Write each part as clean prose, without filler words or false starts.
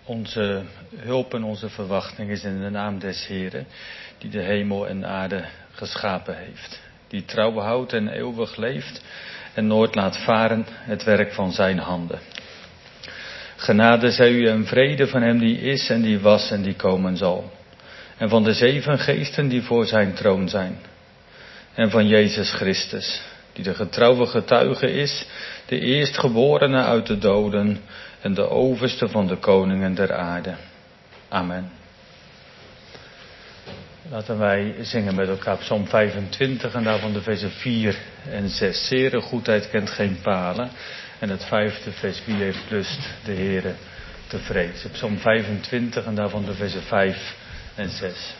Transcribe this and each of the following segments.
Onze hulp en onze verwachting is in de naam des Heren, die de hemel en aarde geschapen heeft. Die trouw houdt en eeuwig leeft en nooit laat varen het werk van zijn handen. Genade zij u en vrede van hem die is en die was en die komen zal. En van de 7 geesten die voor zijn troon zijn. En van Jezus Christus, die de getrouwe getuige is, de eerstgeborene uit de doden en de overste van de koningen der aarde. Amen. Laten wij zingen met elkaar Psalm 25 en daarvan de versen 4 en 6. Zere goedheid kent geen palen. En het 5e vers, wie heeft lust de Heere te vrezen. Psalm 25 en daarvan de versen 5 en 6.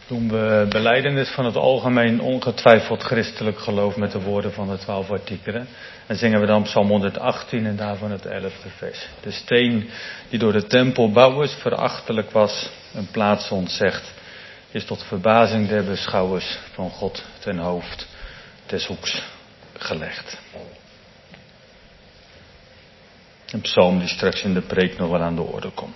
Doen we belijdenis van het algemeen ongetwijfeld christelijk geloof met de woorden van de 12 artikelen. En zingen we dan Psalm 118 en daarvan het 11e vers. De steen die door de tempelbouwers verachtelijk was en plaats ontzegd, is tot verbazing der beschouwers van God ten hoofd des hoeks gelegd. Een psalm die straks in de preek nog wel aan de orde komt.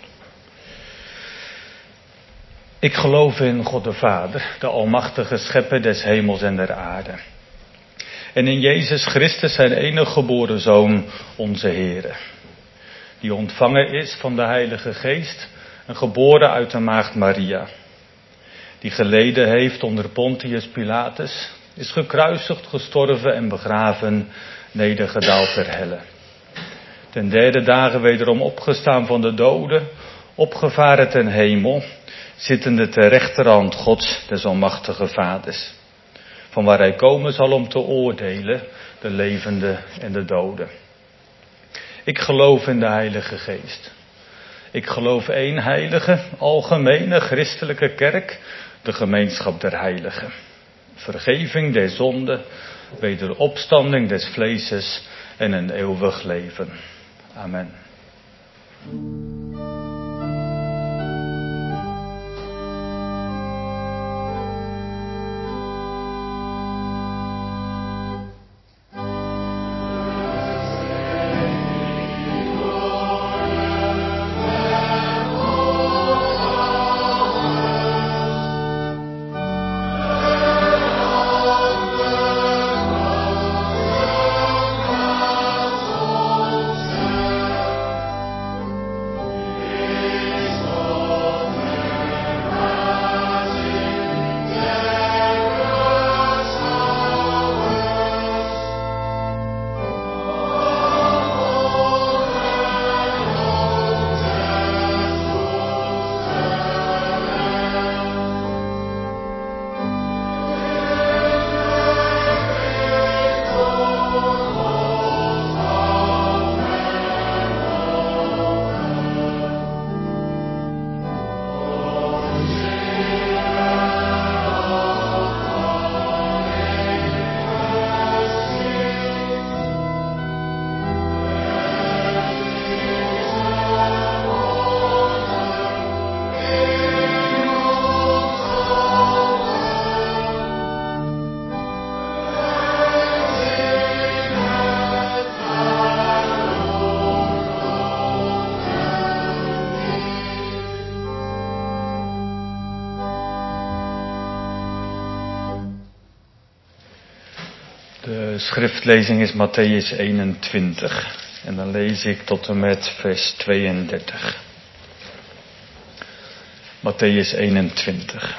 Ik geloof in God de Vader, de almachtige schepper des hemels en der aarde. En in Jezus Christus zijn enige geboren Zoon, onze Heere. Die ontvangen is van de Heilige Geest en geboren uit de maagd Maria. Die geleden heeft onder Pontius Pilatus, is gekruisigd, gestorven en begraven, nedergedaald ter helle. Ten derde dagen wederom opgestaan van de doden, opgevaren ten hemel, zittende ter rechterhand Gods, des almachtige Vaders. Van waar hij komen zal om te oordelen, de levenden en de doden. Ik geloof in de Heilige Geest. Ik geloof één heilige, algemene, christelijke kerk, de gemeenschap der heiligen. Vergeving der zonde, wederopstanding des vleeses en een eeuwig leven. Amen. De schriftlezing is Mattheüs 21 en dan lees ik tot en met vers 32. Mattheüs 21.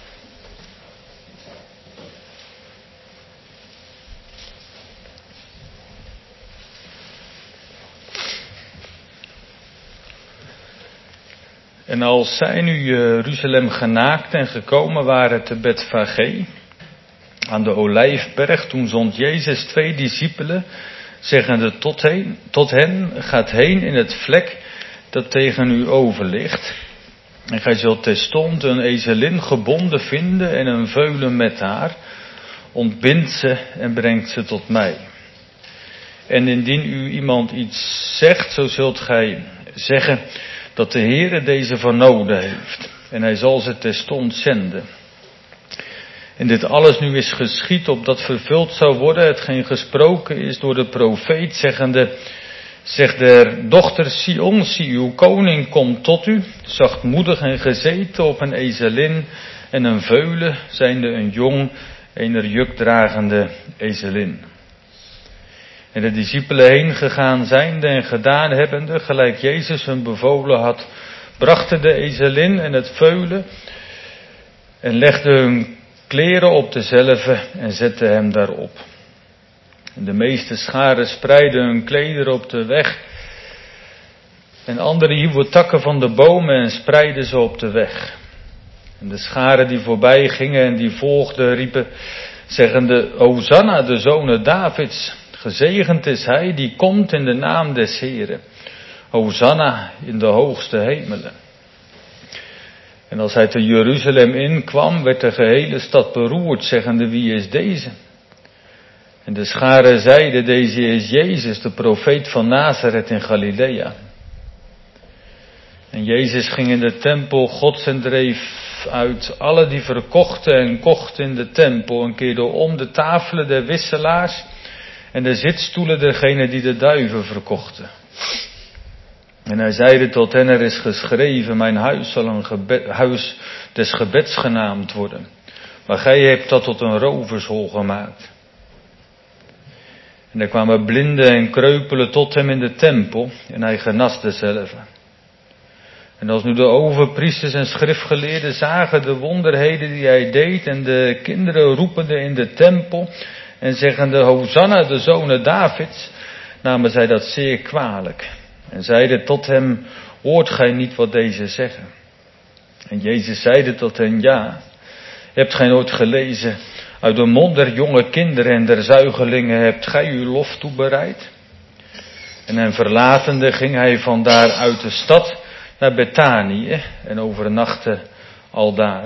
En als zij nu Jeruzalem genaakt en gekomen waren te Betfage, aan de Olijfberg, toen zond Jezus 2 discipelen, zeggende tot hen, gaat heen in het vlek dat tegen u over ligt. En gij zult terstond een ezelin gebonden vinden en een veulen met haar. Ontbindt ze en brengt ze tot mij. En indien u iemand iets zegt, zo zult gij zeggen dat de Heere deze vernoden heeft. En hij zal ze terstond zenden. En dit alles nu is geschied, opdat vervuld zou worden hetgeen gesproken is door de profeet, zeggende, zegt der dochter Sion, zie uw koning komt tot u, zachtmoedig en gezeten op een ezelin en een veulen, zijnde een jong, eener jukdragende ezelin. En de discipelen heen gegaan zijnde en gedaan hebbende, gelijk Jezus hun bevolen had, brachten de ezelin en het veulen en legden hun kleren op dezelve en zetten hem daarop. En de meeste scharen spreidden hun klederen op de weg. En anderen hieuwen takken van de bomen en spreidden ze op de weg. En de scharen die voorbij gingen en die volgden riepen, zeggende, Hosanna, de zonen Davids. Gezegend is hij die komt in de naam des Heeren. Hosanna in de hoogste hemelen. En als hij te Jeruzalem inkwam, werd de gehele stad beroerd, zeggende, wie is deze? En de scharen zeiden, deze is Jezus, de profeet van Nazareth in Galilea. En Jezus ging in de tempel Gods en dreef uit alle die verkochten en kochten in de tempel en keerde om de tafelen der wisselaars en de zitstoelen dergenen die de duiven verkochten. En hij zeide tot hen, er is geschreven, mijn huis zal een huis des gebeds genaamd worden. Maar gij hebt dat tot een rovershol gemaakt. En er kwamen blinden en kreupelen tot hem in de tempel en hij genas dezelve. En als nu de overpriesters en schriftgeleerden zagen de wonderheden die hij deed en de kinderen roepende in de tempel en zeggende, Hosanna, de zonen Davids, namen zij dat zeer kwalijk. En zeiden tot hem, hoort gij niet wat deze zeggen? En Jezus zeide tot hen, ja, hebt gij nooit gelezen, uit de mond der jonge kinderen en der zuigelingen hebt gij uw lof toebereid? En hen verlatende ging hij vandaar uit de stad naar Bethanië en overnachtte aldaar.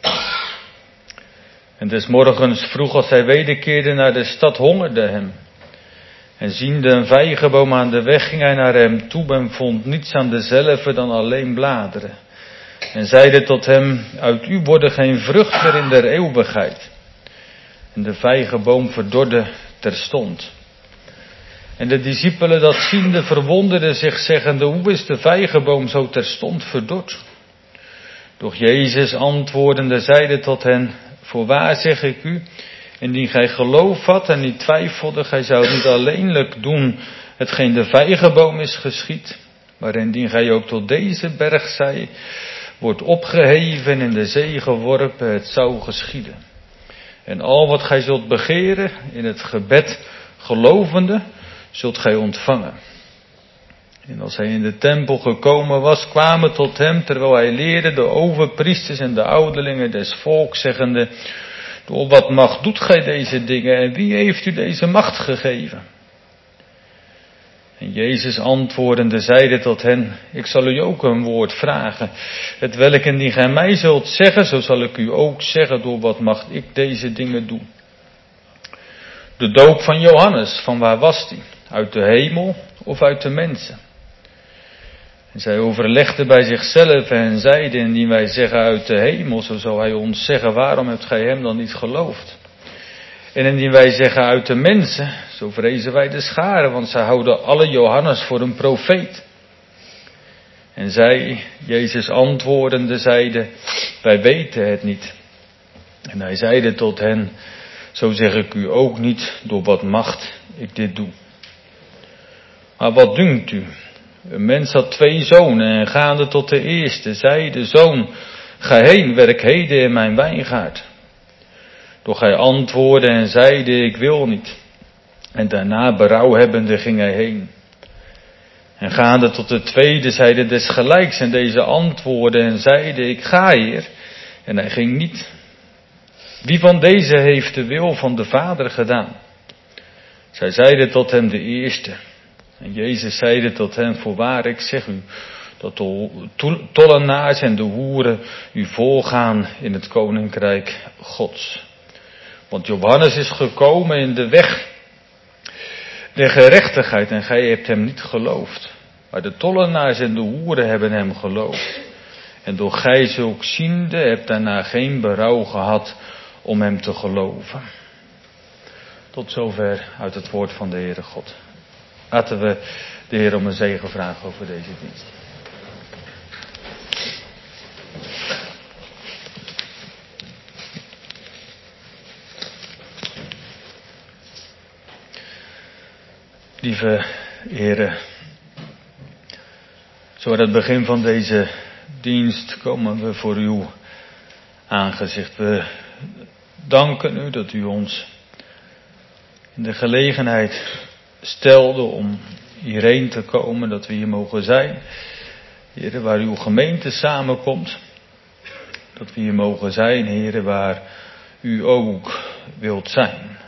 En des morgens vroeg als hij wederkeerde naar de stad hongerde hem. En ziende een vijgenboom aan de weg ging hij naar hem toe en vond niets aan dezelve dan alleen bladeren. En zeide tot hem, uit u worden geen vrucht meer in der eeuwigheid. En de vijgenboom verdorde terstond. En de discipelen dat ziende verwonderden zich zeggende, hoe is de vijgenboom zo terstond verdord? Doch Jezus antwoordende zeide tot hen, voorwaar zeg ik u, indien gij geloof had en niet twijfelde, gij zou niet alleenlijk doen hetgeen de vijgenboom is geschied, maar indien gij ook tot deze berg zei, wordt opgeheven en in de zee geworpen, het zou geschieden. En al wat gij zult begeren in het gebed gelovende, zult gij ontvangen. En als hij in de tempel gekomen was, kwamen tot hem, terwijl hij leerde, de overpriesters en de ouderlingen des volks, zeggende, door wat macht doet gij deze dingen en wie heeft u deze macht gegeven? En Jezus antwoordende zeide tot hen, ik zal u ook een woord vragen, hetwelk indien gij mij zult zeggen, zo zal ik u ook zeggen, door wat macht ik deze dingen doe. De doop van Johannes, van waar was die? Uit de hemel of uit de mensen? En zij overlegden bij zichzelf en zeiden, indien wij zeggen uit de hemel, zo zou hij ons zeggen, waarom hebt gij hem dan niet geloofd? En indien wij zeggen uit de mensen, zo vrezen wij de scharen, want zij houden alle Johannes voor een profeet. En zij, Jezus antwoordende, zeiden, wij weten het niet. En hij zeide tot hen, zo zeg ik u ook niet, door wat macht ik dit doe. Maar wat dunkt u? Een mens had 2 zonen en gaande tot de eerste, zei de zoon, ga heen, werk heden in mijn wijngaard. Doch hij antwoordde en zeide, ik wil niet. En daarna berouw hebbende ging hij heen. En gaande tot de tweede, zeide desgelijks, en deze antwoordde en zeide, ik ga hier. En hij ging niet. Wie van deze heeft de wil van de Vader gedaan? Zij zeiden tot hem de eerste. En Jezus zeide tot hen, voorwaar ik zeg u, dat de tollenaars en de hoeren u voorgaan in het koninkrijk Gods. Want Johannes is gekomen in de weg der gerechtigheid en gij hebt hem niet geloofd. Maar de tollenaars en de hoeren hebben hem geloofd. En door gij zulk ziende hebt daarna geen berouw gehad om hem te geloven. Tot zover uit het woord van de Heere God. Laten we de Heer om een zegen vragen over deze dienst. Lieve Heere, zo aan het begin van deze dienst komen we voor uw aangezicht. We danken u dat u ons in de gelegenheid stelde om hierheen te komen, dat we hier mogen zijn. Heere, waar uw gemeente samenkomt. Dat we hier mogen zijn, Heere, waar u ook wilt zijn.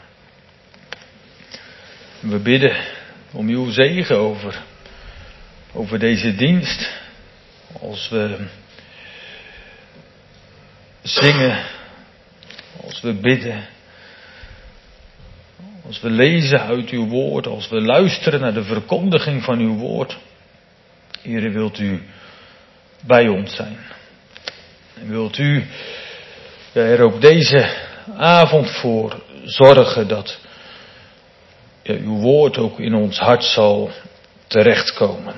We bidden om uw zegen over deze dienst. Als we zingen, als we bidden, als we lezen uit uw woord, als we luisteren naar de verkondiging van uw woord. Heere, wilt u bij ons zijn. En wilt u er ook deze avond voor zorgen dat uw woord ook in ons hart zal terechtkomen.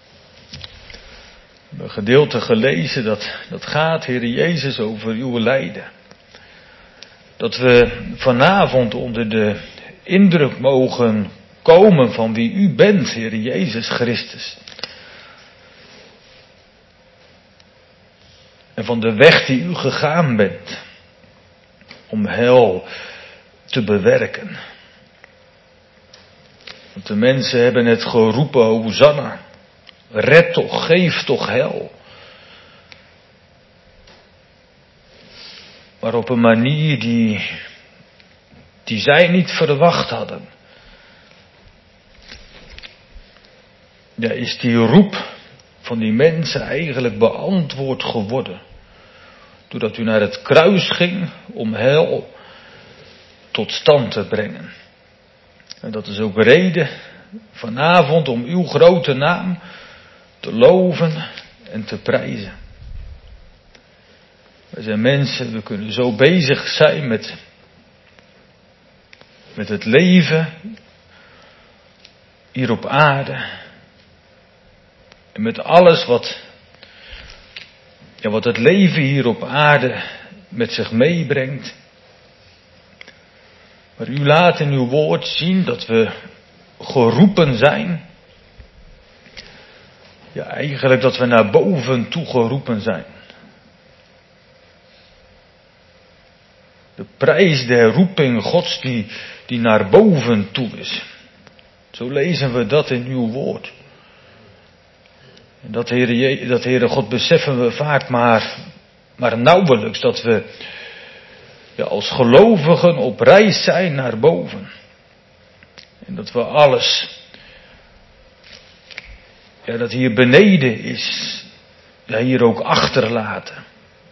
We hebben een gedeelte gelezen dat gaat, Heere Jezus, over uw lijden. Dat we vanavond onder de indruk mogen komen van wie u bent, Heere Jezus Christus. En van de weg die u gegaan bent om hel te bewerken. Want de mensen hebben het geroepen, Hosanna, red toch, geef toch hel. Maar op een manier die zij niet verwacht hadden. Ja, is die roep van die mensen eigenlijk beantwoord geworden. Doordat u naar het kruis ging om hel tot stand te brengen. En dat is ook reden vanavond om uw grote naam te loven en te prijzen. Wij zijn mensen, we kunnen zo bezig zijn met het leven hier op aarde. En met alles wat het leven hier op aarde met zich meebrengt. Maar u laat in uw woord zien dat we geroepen zijn. Ja, eigenlijk dat we naar boven toe geroepen zijn. De prijs der roeping Gods die naar boven toe is. Zo lezen we dat in uw woord. En dat, Heere God, beseffen we vaak maar nauwelijks. Dat we als gelovigen op reis zijn naar boven. En dat we alles, dat hier beneden is, hier ook achterlaten.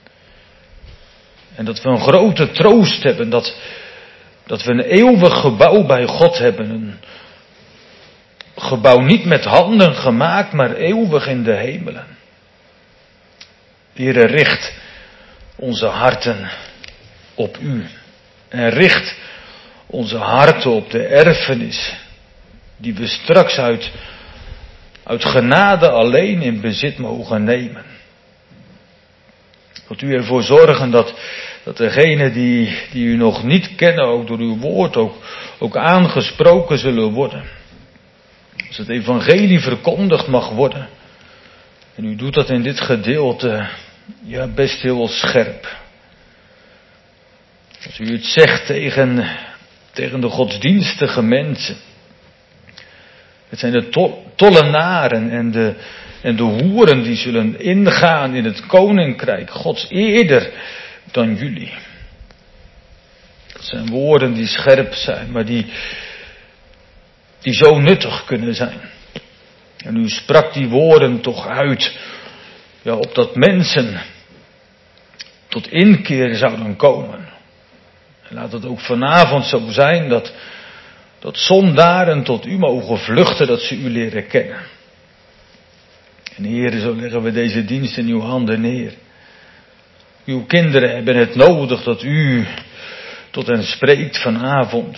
En dat we een grote troost hebben. Dat we een eeuwig gebouw bij God hebben. Een gebouw niet met handen gemaakt, maar eeuwig in de hemelen. Heere, richt onze harten op u. En richt onze harten op de erfenis die we straks uit genade alleen in bezit mogen nemen. Wilt u ervoor zorgen dat degenen die u nog niet kennen, ook door uw woord ook aangesproken zullen worden. Als het evangelie verkondigd mag worden. En u doet dat in dit gedeelte, best heel scherp. Als u het zegt tegen de godsdienstige mensen. Het zijn de tollenaren en de hoeren die zullen ingaan in het koninkrijk Gods eerder dan jullie. Dat zijn woorden die scherp zijn, maar die zo nuttig kunnen zijn. En u sprak die woorden toch uit, opdat mensen tot inkeer zouden komen. En laat het ook vanavond zo zijn dat zondaren tot u mogen vluchten, dat ze u leren kennen. En Heere, zo leggen we deze dienst in uw handen neer. Uw kinderen hebben het nodig dat u tot hen spreekt vanavond.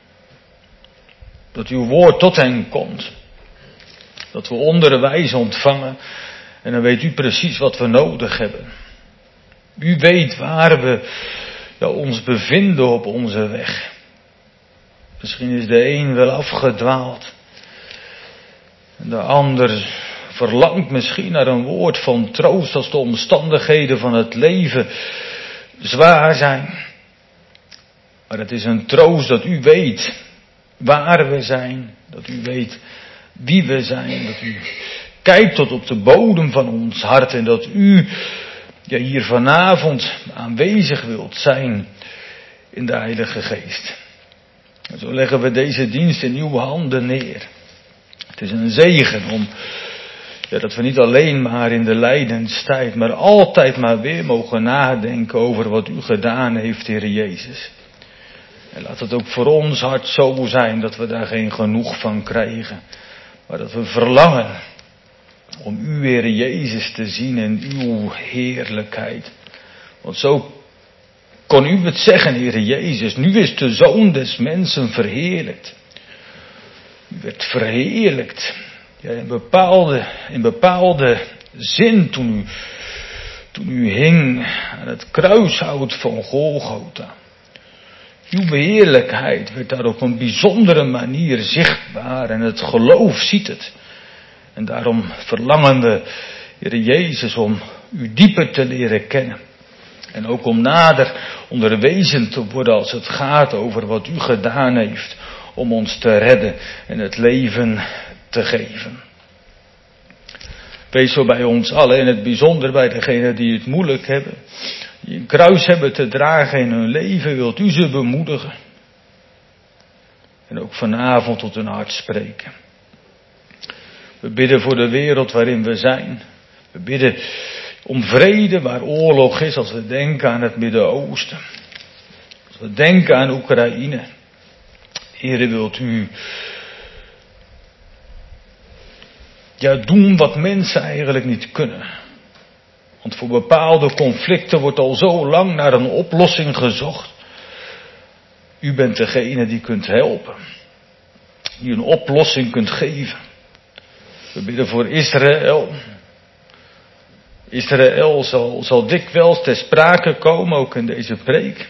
Dat uw woord tot hen komt. Dat we onderwijs ontvangen. En dan weet u precies wat we nodig hebben. U weet waar we ons bevinden op onze weg. Misschien is de een wel afgedwaald. En de ander verlangt misschien naar een woord van troost als de omstandigheden van het leven zwaar zijn. Maar het is een troost dat u weet waar we zijn. Dat u weet wie we zijn. Dat u kijkt tot op de bodem van ons hart. En dat u hier vanavond aanwezig wilt zijn in de Heilige Geest. En zo leggen we deze dienst in uw handen neer. Het is een zegen om Ja, dat we niet alleen maar in de lijdenstijd, maar altijd maar weer mogen nadenken over wat u gedaan heeft, Heer Jezus. En laat het ook voor ons hart zo zijn dat we daar geen genoeg van krijgen. Maar dat we verlangen om u, Heer Jezus, te zien in uw heerlijkheid. Want zo kon u het zeggen, Heer Jezus. Nu is de Zoon des Mensen verheerlijkt. U werd verheerlijkt. Ja, in bepaalde zin toen u hing aan het kruishout van Golgotha. Uw heerlijkheid werd daar op een bijzondere manier zichtbaar en het geloof ziet het. En daarom verlangen we, Heer Jezus, om u dieper te leren kennen. En ook om nader onderwezen te worden als het gaat over wat u gedaan heeft om ons te redden en het leven te geven. Wees zo bij ons allen, in het bijzonder bij degenen die het moeilijk hebben, die een kruis hebben te dragen in hun leven, wilt u ze bemoedigen. En ook vanavond tot hun hart spreken. We bidden voor de wereld waarin we zijn. We bidden om vrede waar oorlog is, als we denken aan het Midden-Oosten. Als we denken aan Oekraïne. Heere, wilt u doen wat mensen eigenlijk niet kunnen. Want voor bepaalde conflicten wordt al zo lang naar een oplossing gezocht. U bent degene die kunt helpen. Die een oplossing kunt geven. We bidden voor Israël. Israël zal dikwijls ter sprake komen, ook in deze preek.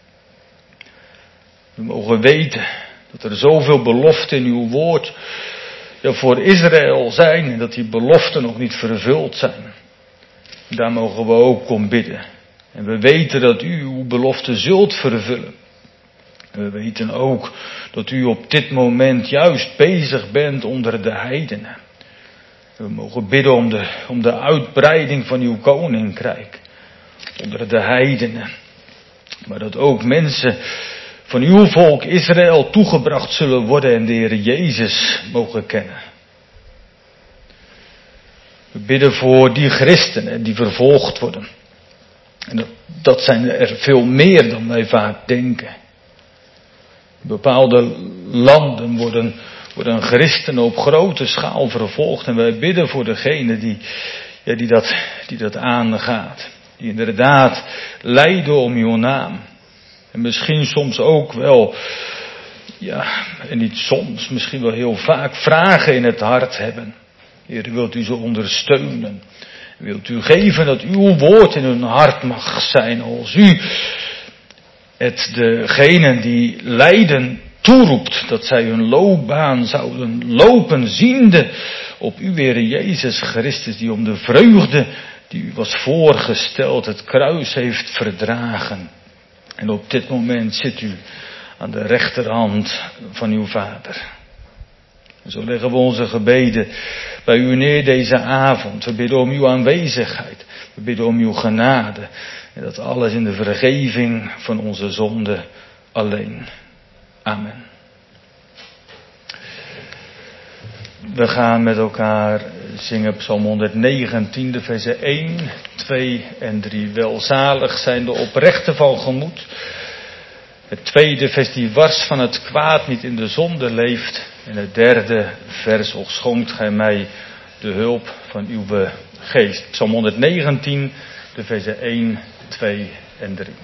We mogen weten dat er zoveel beloften in uw woord voor Israël zijn en dat die beloften nog niet vervuld zijn. En daar mogen we ook om bidden. En we weten dat u uw belofte zult vervullen. En we weten ook dat u op dit moment juist bezig bent onder de heidenen. We mogen bidden om de uitbreiding van uw koninkrijk. Onder de heidenen. Maar dat ook mensen van uw volk Israël toegebracht zullen worden en de Heer Jezus mogen kennen. We bidden voor die christenen die vervolgd worden. En dat zijn er veel meer dan wij vaak denken. In bepaalde landen worden christenen op grote schaal vervolgd. En wij bidden voor degene die dat aangaat. Die inderdaad lijden om uw naam. En misschien soms ook wel, en niet soms, misschien wel heel vaak vragen in het hart hebben. Heer, wilt u ze ondersteunen? Wilt u geven dat uw woord in hun hart mag zijn als u het degenen die lijden toeroept, dat zij hun loopbaan zouden lopen ziende op uw Heer Jezus Christus, die om de vreugde die u was voorgesteld het kruis heeft verdragen. En op dit moment zit u aan de rechterhand van uw Vader. En zo leggen we onze gebeden bij u neer deze avond. We bidden om uw aanwezigheid. We bidden om uw genade. En dat alles in de vergeving van onze zonden alleen. Amen. We gaan met elkaar zingen Psalm 119, de versen 1, 2 en 3. Welzalig zijn de oprechten van gemoed. Het tweede vers die wars van het kwaad niet in de zonde leeft. En het derde vers, och schonkt gij mij de hulp van uw geest. Psalm 119, de versen 1, 2 en 3.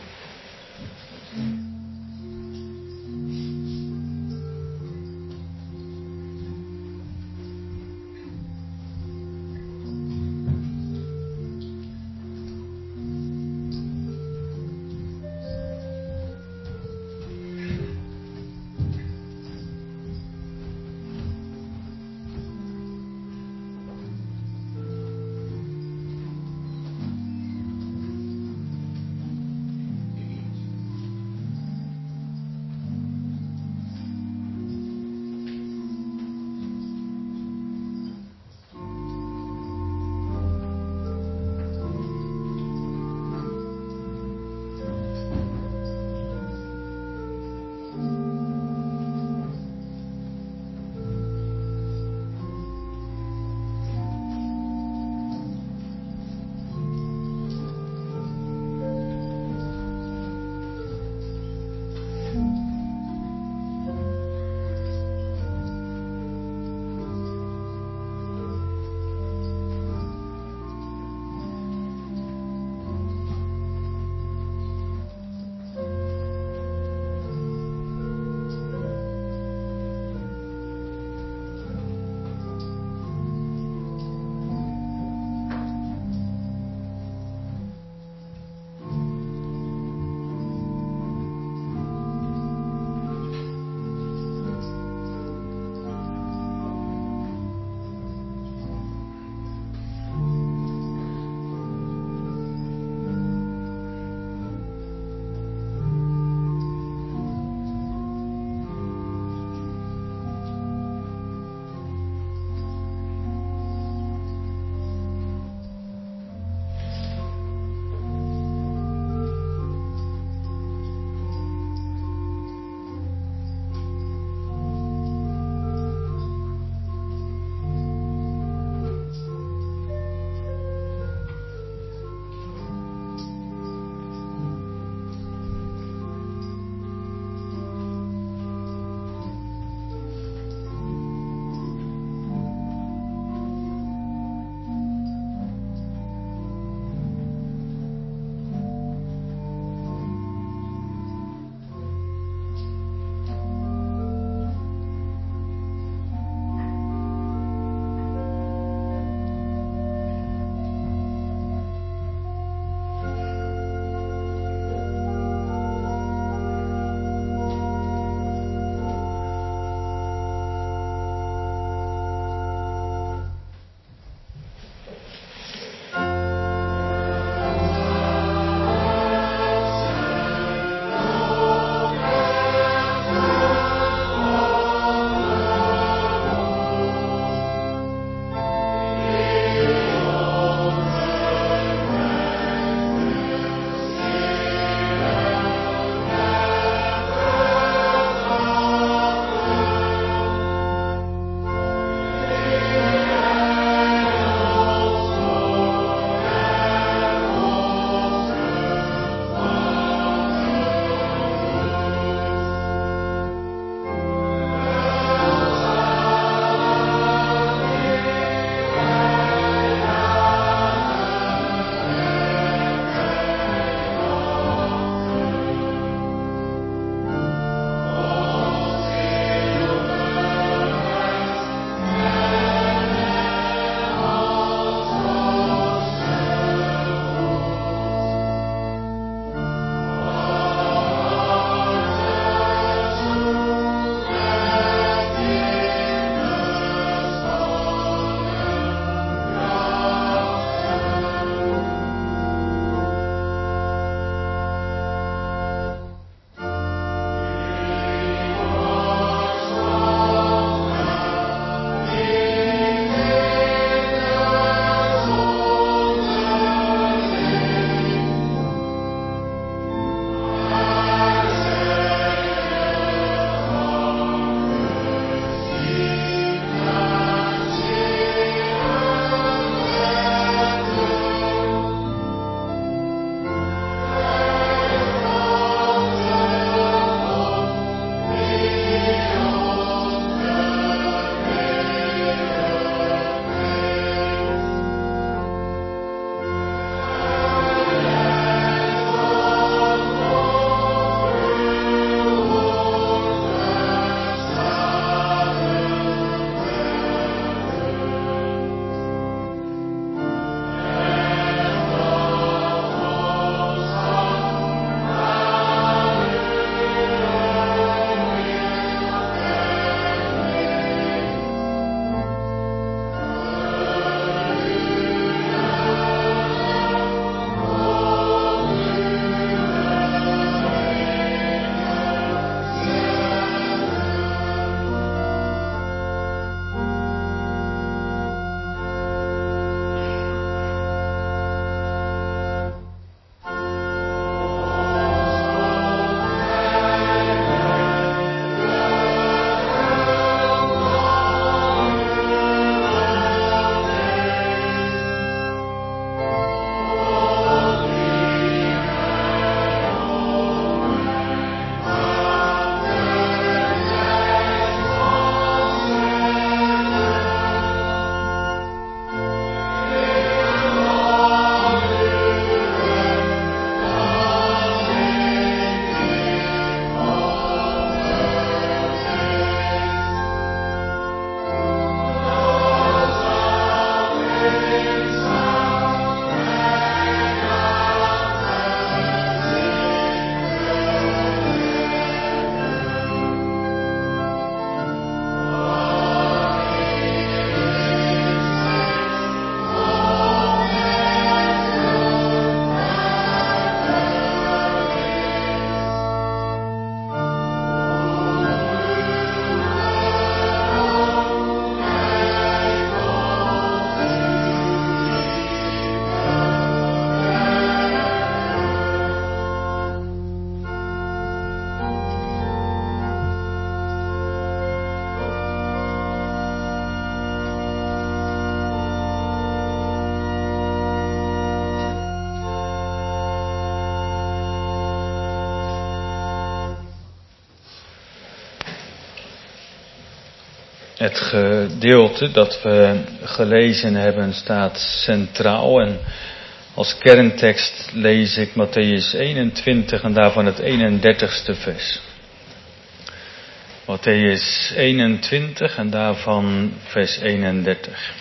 Het gedeelte dat we gelezen hebben staat centraal en als kerntekst lees ik Mattheüs 21 en daarvan het 31ste vers. Mattheüs 21 en daarvan vers 31.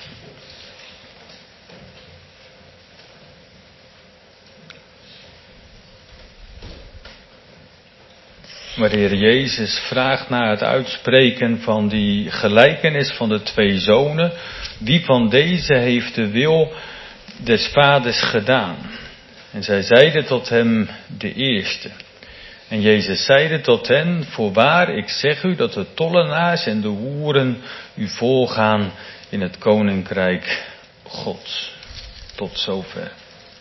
Waar de Heer Jezus vraagt naar het uitspreken van die gelijkenis van de twee zonen. Wie van deze heeft de wil des vaders gedaan? En zij zeiden tot hem, de eerste. En Jezus zeide tot hen, voorwaar, ik zeg u dat de tollenaars en de hoeren u voorgaan in het koninkrijk Gods. Tot zover.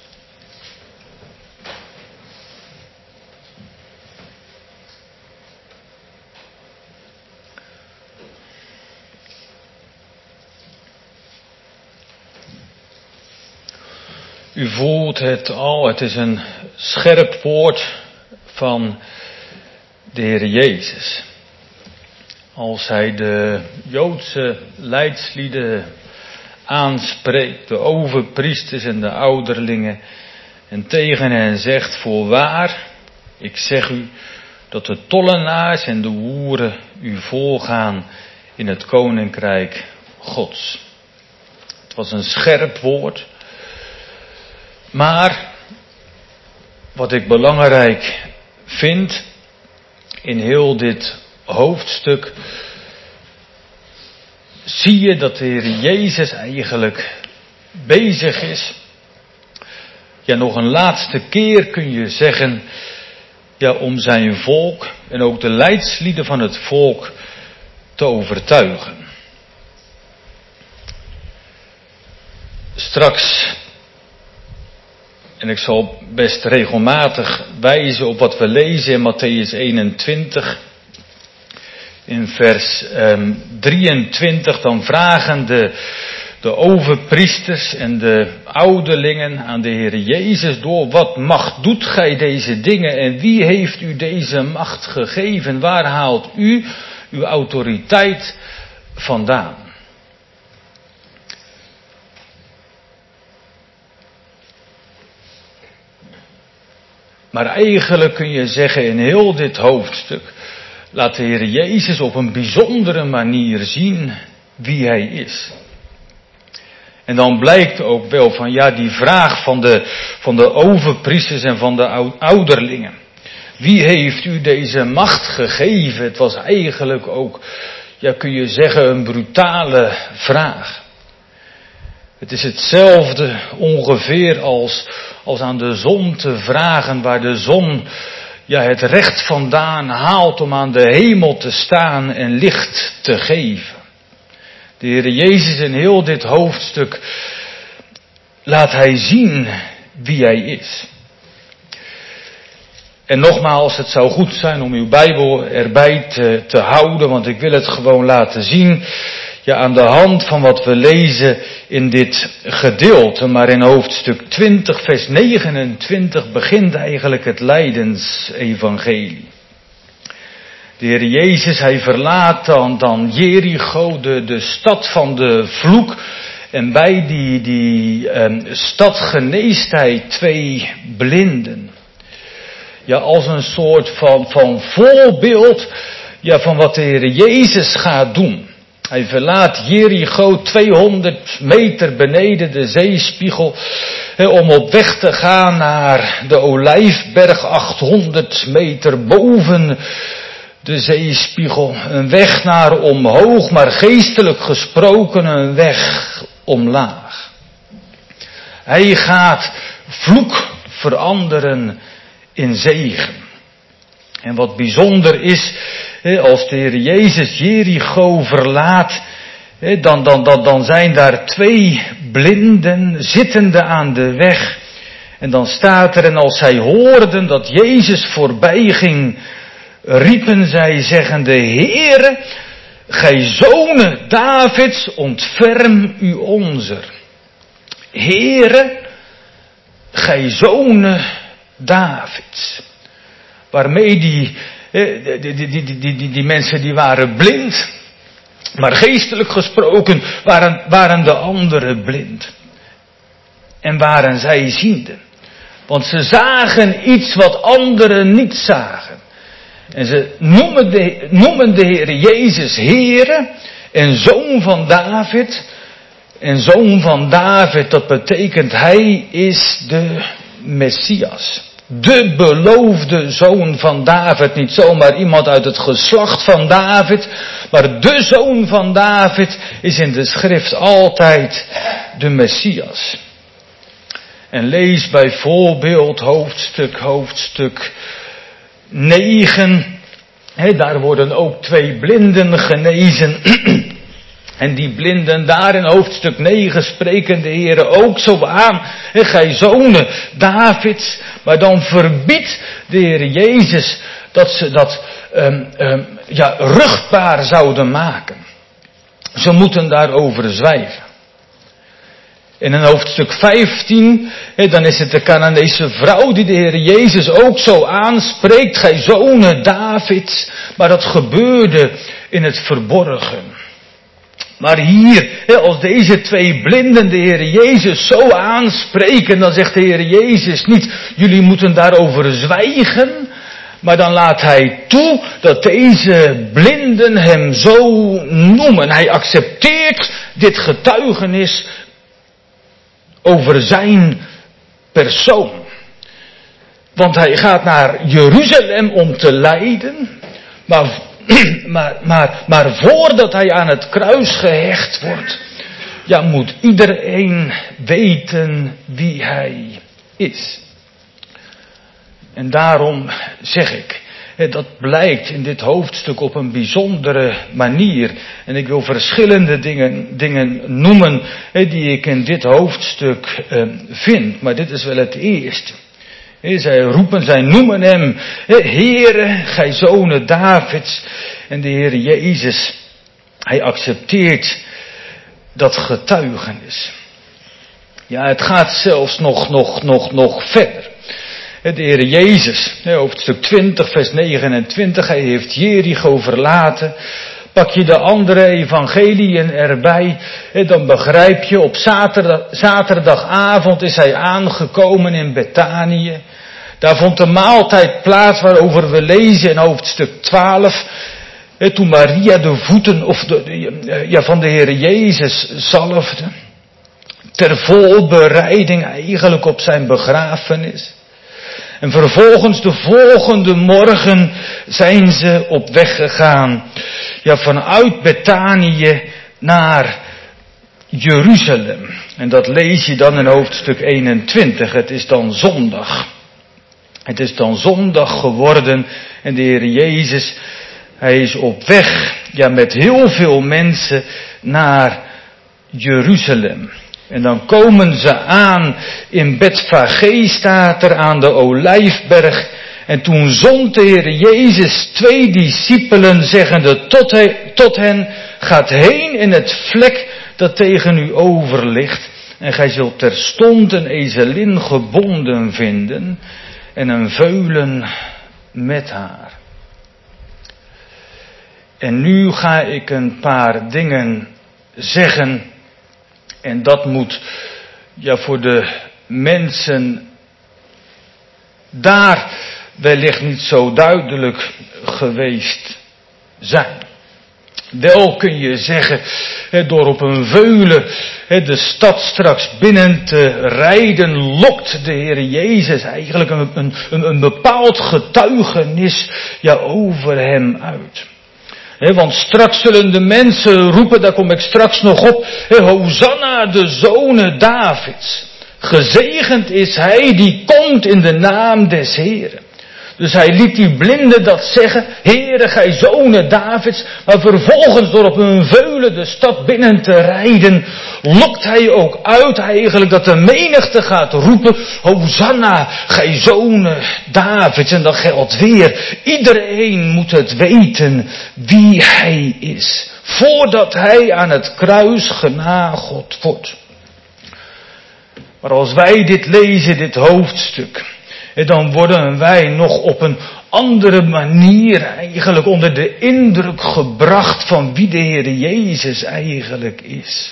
U voelt het al, het is een scherp woord van de Heer Jezus. Als hij de Joodse leidslieden aanspreekt, de overpriesters en de ouderlingen, en tegen hen zegt, voorwaar, ik zeg u, dat de tollenaars en de hoeren u voorgaan in het koninkrijk Gods. Het was een scherp woord. Maar wat ik belangrijk vind in heel dit hoofdstuk, zie je dat de Heer Jezus eigenlijk bezig is. Ja, nog een laatste keer kun je zeggen, ja, om zijn volk en ook de leidslieden van het volk te overtuigen. Straks, en ik zal best regelmatig wijzen op wat we lezen in Mattheüs 21. In vers 23, dan vragen de overpriesters en de ouderlingen aan de Heer Jezus door, wat macht doet gij deze dingen en wie heeft u deze macht gegeven? Waar haalt u uw autoriteit vandaan? Maar eigenlijk kun je zeggen, in heel dit hoofdstuk laat de Heer Jezus op een bijzondere manier zien wie Hij is. En dan blijkt ook wel van, ja, die vraag van de overpriesters en van de ouderlingen. Wie heeft u deze macht gegeven? Het was eigenlijk ook, ja, kun je zeggen, een brutale vraag. Het is hetzelfde ongeveer als aan de zon te vragen, waar de zon, ja, het recht vandaan haalt om aan de hemel te staan en licht te geven. De Heer Jezus in heel dit hoofdstuk laat Hij zien wie Hij is. En nogmaals, het zou goed zijn om uw Bijbel erbij te houden, want ik wil het gewoon laten zien. Ja, aan de hand van wat we lezen in dit gedeelte, maar in hoofdstuk 20, vers 29 begint eigenlijk het lijdensevangelie. De Heer Jezus, Hij verlaat dan Jericho, de stad van de vloek. En bij die stad geneest Hij 2 blinden. Ja, als een soort van voorbeeld, ja, van wat de Heer Jezus gaat doen. Hij verlaat Jericho 200 meter beneden de zeespiegel, om op weg te gaan naar de Olijfberg 800 meter boven de zeespiegel. Een weg naar omhoog, maar geestelijk gesproken een weg omlaag. Hij gaat vloek veranderen in zegen. En wat bijzonder is, als de Heer Jezus Jericho verlaat, dan zijn daar 2 blinden zittende aan de weg. En dan staat er, en als zij hoorden dat Jezus voorbij ging, riepen zij zeggende, Heere, gij zonen Davids, ontferm u onzer. Heere, gij zonen Davids. Waarmee die mensen die waren blind. Maar geestelijk gesproken waren de anderen blind. En waren zij ziende. Want ze zagen iets wat anderen niet zagen. En ze noemen de Heer Jezus Heere en Zoon van David. En Zoon van David, dat betekent hij is de Messias. De beloofde Zoon van David. Niet zomaar iemand uit het geslacht van David. Maar de Zoon van David is in de schrift altijd de Messias. En lees bijvoorbeeld hoofdstuk 9. Daar worden ook 2 blinden genezen. En die blinden daar in hoofdstuk 9 spreken de Heere ook zo aan. Gij zonen Davids. Maar dan verbiedt de Heer Jezus dat ze dat ruchtbaar zouden maken. Ze moeten daarover zwijgen. En in hoofdstuk 15, dan is het de Canaanese vrouw die de Heer Jezus ook zo aanspreekt. Gij zonen Davids. Maar dat gebeurde in het verborgen. Maar hier, als deze 2 blinden de Heer Jezus zo aanspreken, dan zegt de Heer Jezus niet, jullie moeten daarover zwijgen. Maar dan laat hij toe dat deze blinden hem zo noemen. Hij accepteert dit getuigenis over zijn persoon. Want hij gaat naar Jeruzalem om te lijden. Maar voordat hij aan het kruis gehecht wordt, moet iedereen weten wie hij is. En daarom zeg ik, dat blijkt in dit hoofdstuk op een bijzondere manier. En ik wil verschillende dingen noemen die ik in dit hoofdstuk vind. Maar dit is wel het eerste. Zij noemen hem Heere, gij zonen Davids. En de Heer Jezus, hij accepteert dat getuigenis. Ja, het gaat zelfs nog verder. De Heer Jezus, hoofdstuk 20, vers 29, hij heeft Jericho verlaten. Pak je de andere evangeliën erbij, dan begrijp je, op zaterdagavond is hij aangekomen in Betanië. Daar vond de maaltijd plaats waarover we lezen in hoofdstuk 12. Toen Maria de voeten van de Heer Jezus zalfde. Ter voorbereiding eigenlijk op zijn begrafenis. En vervolgens de volgende morgen zijn ze op weg gegaan. Vanuit Betanië naar Jeruzalem. En dat lees je dan in hoofdstuk 21. Het is dan zondag. Het is dan zondag geworden. En de Heer Jezus, hij is op weg. Met heel veel mensen naar Jeruzalem. En dan komen ze aan in Betfage, staat er, aan de Olijfberg. En toen zond de Heer Jezus 2 discipelen, zeggende tot hen, gaat heen in het vlek dat tegen u over ligt. En gij zult terstond een ezelin gebonden vinden en een veulen met haar. En nu ga ik een paar dingen zeggen. En dat moet voor de mensen daar wellicht niet zo duidelijk geweest zijn. Wel kun je zeggen, door op een veulen de stad straks binnen te rijden, lokt de Heer Jezus eigenlijk een bepaald getuigenis over hem uit. Want straks zullen de mensen roepen, daar kom ik straks nog op, Hosanna de zonen Davids. Gezegend is hij die komt in de naam des Heren. Dus hij liet die blinden dat zeggen, Heere, gij zonen Davids, maar vervolgens door op hun veulen de stad binnen te rijden, lokt hij ook uit eigenlijk dat de menigte gaat roepen, Hosanna, gij zonen Davids. En dat geldt weer, iedereen moet het weten wie hij is, voordat hij aan het kruis genageld wordt. Maar als wij dit lezen, dit hoofdstuk, dan worden wij nog op een andere manier eigenlijk onder de indruk gebracht van wie de Heer Jezus eigenlijk is.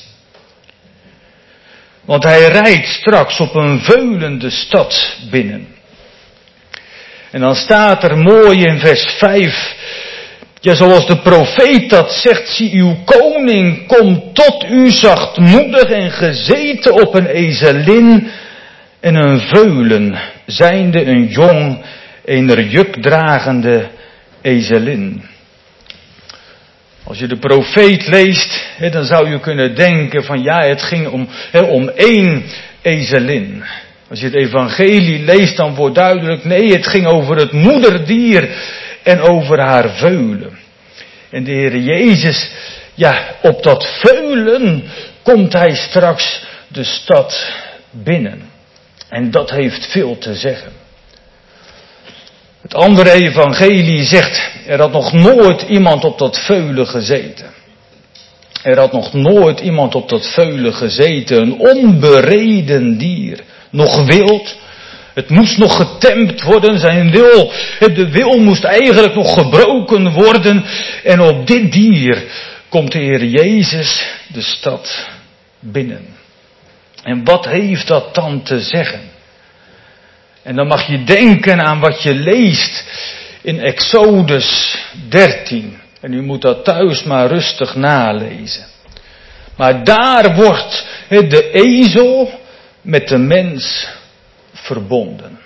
Want hij rijdt straks op een veulende stad binnen. En dan staat er mooi in vers 5, ja, zoals de profeet dat zegt, zie uw koning komt tot u zachtmoedig en gezeten op een ezelin en een veulen, zijnde een jong, ener juk dragende ezelin. Als je de profeet leest, dan zou je kunnen denken van ja, het ging om één ezelin. Als je het evangelie leest, dan wordt duidelijk, nee, het ging over het moederdier en over haar veulen. En de Heer Jezus, ja, op dat veulen komt hij straks de stad binnen. En dat heeft veel te zeggen. Het andere evangelie zegt, er had nog nooit iemand op dat veulen gezeten. Er had nog nooit iemand op dat veulen gezeten, een onbereden dier, nog wild. Het moest nog getemd worden, zijn wil, de wil moest eigenlijk nog gebroken worden. En op dit dier komt de Heer Jezus de stad binnen. En wat heeft dat dan te zeggen? En dan mag je denken aan wat je leest in Exodus 13. En u moet dat thuis maar rustig nalezen. Maar daar wordt de ezel met de mens verbonden.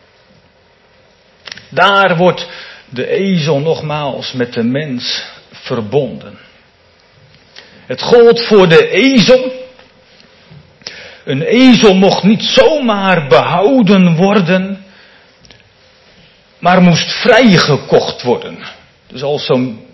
Daar wordt de ezel nogmaals met de mens verbonden. Het gold voor de ezel. Een ezel mocht niet zomaar behouden worden, maar moest vrijgekocht worden. Dus als zo'n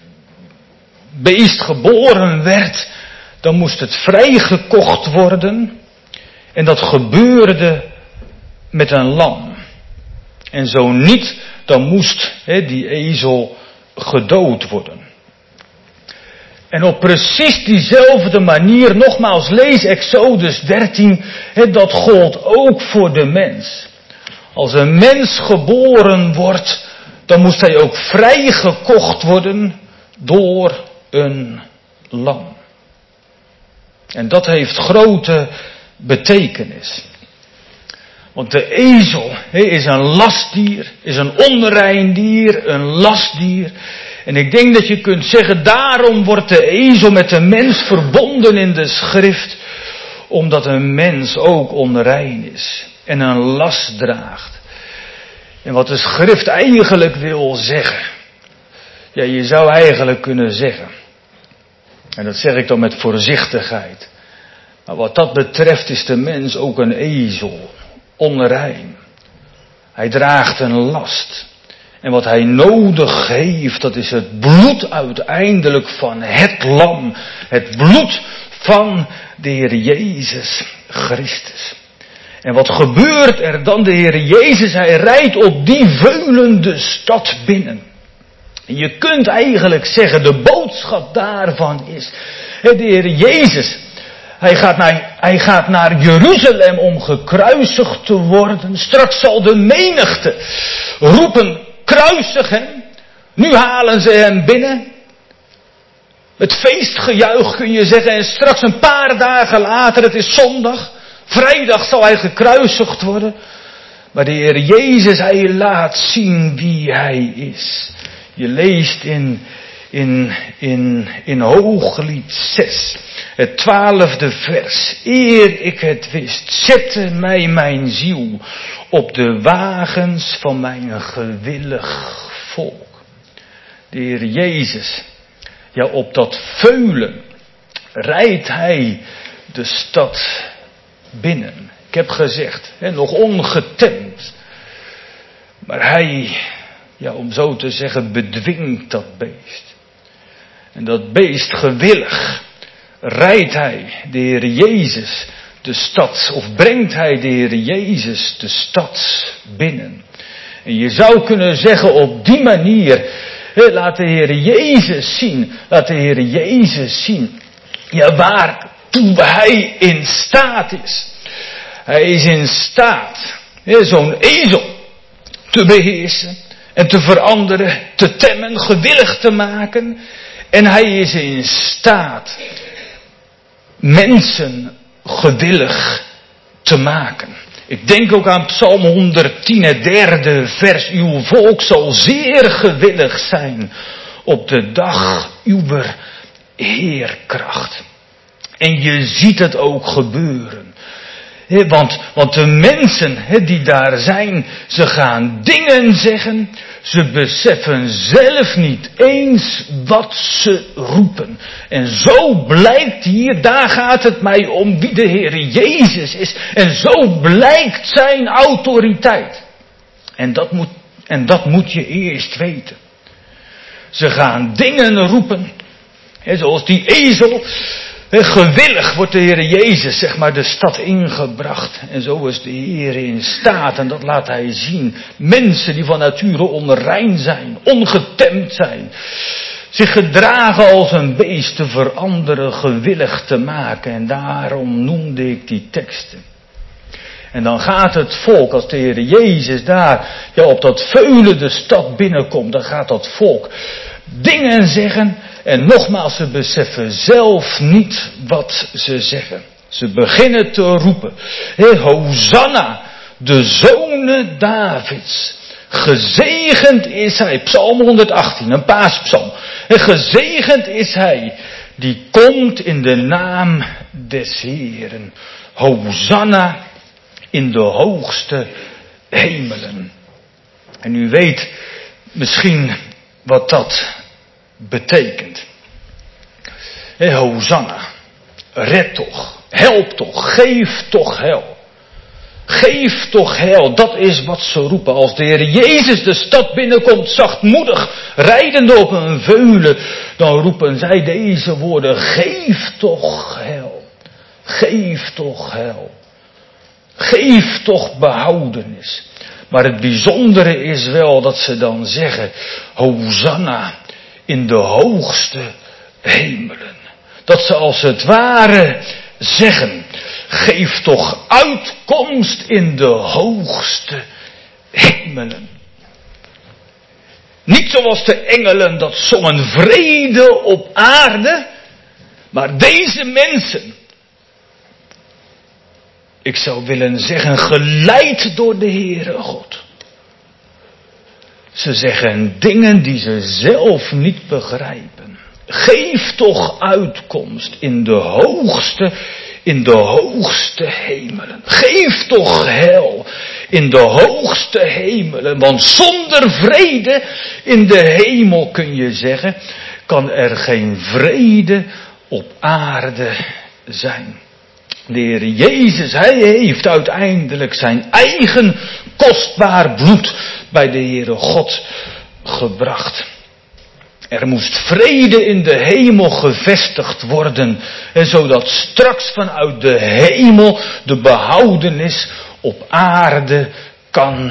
beest geboren werd, dan moest het vrijgekocht worden. En dat gebeurde met een lam. En zo niet, dan moest die ezel gedood worden. En op precies diezelfde manier, nogmaals lees Exodus 13, dat gold ook voor de mens. Als een mens geboren wordt, dan moest hij ook vrijgekocht worden door een lam. En dat heeft grote betekenis. Want de ezel is een lastdier, is een onrein dier, een lastdier. En ik denk dat je kunt zeggen, daarom wordt de ezel met de mens verbonden in de schrift. Omdat een mens ook onrein is en een last draagt. En wat de schrift eigenlijk wil zeggen. Ja, je zou eigenlijk kunnen zeggen. En dat zeg ik dan met voorzichtigheid. Maar wat dat betreft is de mens ook een ezel. Onrein. Hij draagt een last. En wat hij nodig heeft, dat is het bloed uiteindelijk van het lam. Het bloed van de Heer Jezus Christus. En wat gebeurt er dan? De Heer Jezus, hij rijdt op die veulende stad binnen. En je kunt eigenlijk zeggen, de boodschap daarvan is, de Heer Jezus, hij gaat naar Jeruzalem om gekruisigd te worden. Straks zal de menigte roepen, kruisig hem. Nu halen ze hem binnen. Het feestgejuich kun je zeggen. En straks een paar dagen later, het is zondag. Vrijdag zal hij gekruisigd worden. Maar de Heer Jezus, hij laat zien wie hij is. Je leest in Hooglied 6, het 12e vers. Eer ik het wist, zette mij mijn ziel op de wagens van mijn gewillig volk. De Heer Jezus, ja, op dat veulen rijdt hij de stad binnen. Ik heb gezegd, nog ongetemd. Maar hij, ja, om zo te zeggen, bedwingt dat beest. En dat beest gewillig rijdt hij, de Heer Jezus, de stad, of brengt hij de Heer Jezus de stad binnen. En je zou kunnen zeggen, op die manier, laat de Heer Jezus zien, ja, waartoe hij in staat is. Hij is in staat, zo'n ezel te beheersen en te veranderen, te temmen, gewillig te maken. En hij is in staat mensen gewillig te maken. Ik denk ook aan Psalm 110, het 3e vers. Uw volk zal zeer gewillig zijn op de dag uw heerkracht. En je ziet het ook gebeuren. Want de mensen die daar zijn, ze gaan dingen zeggen, ze beseffen zelf niet eens wat ze roepen. En zo blijkt hier, daar gaat het mij om wie de Heer Jezus is. En zo blijkt zijn autoriteit. En dat moet je eerst weten. Ze gaan dingen roepen, zoals die ezel. Gewillig wordt de Heer Jezus, de stad ingebracht. En zo is de Heer in staat, en dat laat Hij zien. Mensen die van nature onrein zijn, ongetemd zijn. Zich gedragen als een beest te veranderen, gewillig te maken. En daarom noemde ik die teksten. En dan gaat het volk, als de Heer Jezus daar op dat veulen de stad binnenkomt, dan gaat dat volk dingen zeggen. En nogmaals, ze beseffen zelf niet wat ze zeggen. Ze beginnen te roepen. Hosanna, de zonen Davids. Gezegend is hij. Psalm 118, een paaspsalm. Gezegend is hij die komt in de naam des Heeren. Hosanna in de hoogste hemelen. En u weet misschien wat dat betekent. Hosanna, red toch, help toch, geef toch heil. Geef toch heil, dat is wat ze roepen. Als de Heer Jezus de stad binnenkomt, zachtmoedig, rijdende op een veulen, dan roepen zij deze woorden, geef toch heil. Geef toch heil. Geef toch behoudenis. Maar het bijzondere is wel dat ze dan zeggen, Hosanna in de hoogste hemelen. Dat ze als het ware zeggen, geef toch uitkomst in de hoogste hemelen. Niet zoals de engelen dat zongen, vrede op aarde, maar deze mensen, ik zou willen zeggen, geleid door de Heere God. Ze zeggen dingen die ze zelf niet begrijpen. Geef toch uitkomst in de hoogste hemelen. Geef toch heil in de hoogste hemelen. Want zonder vrede in de hemel, kun je zeggen, kan er geen vrede op aarde zijn. De Heer Jezus, Hij heeft uiteindelijk zijn eigen kostbaar bloed bij de Heere God gebracht. Er moest vrede in de hemel gevestigd worden. En zodat straks vanuit de hemel de behoudenis op aarde kan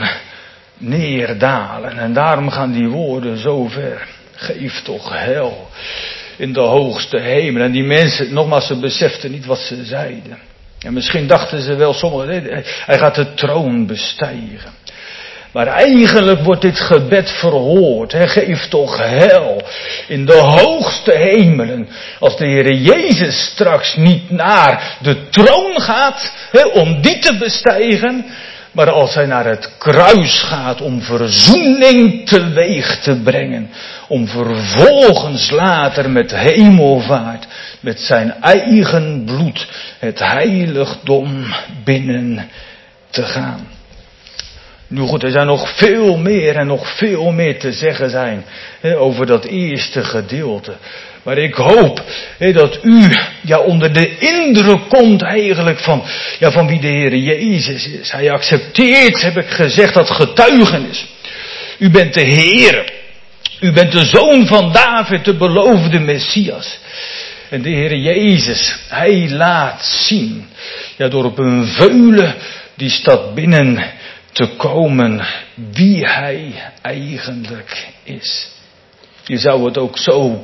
neerdalen. En daarom gaan die woorden zo ver. Geef toch heil in de hoogste hemel. En die mensen, nogmaals, ze beseften niet wat ze zeiden. En misschien dachten ze wel, sommigen, hij gaat de troon bestijgen. Maar eigenlijk wordt dit gebed verhoord. Geef toch heil in de hoogste hemelen. Als de Heer Jezus straks niet naar de troon gaat om die te bestijgen. Maar als hij naar het kruis gaat om verzoening teweeg te brengen. Om vervolgens later met hemelvaart, met zijn eigen bloed, het heiligdom binnen te gaan. Nu goed, er zijn nog veel meer en nog veel meer te zeggen zijn over dat eerste gedeelte. Maar ik hoop dat u onder de indruk komt eigenlijk van wie de Heer Jezus is. Hij accepteert, heb ik gezegd, dat getuigenis. U bent de Heer. U bent de zoon van David, de beloofde Messias. En de Heer Jezus, Hij laat zien, door op een veulen die stad binnen te komen, wie Hij eigenlijk is. Je zou het ook zo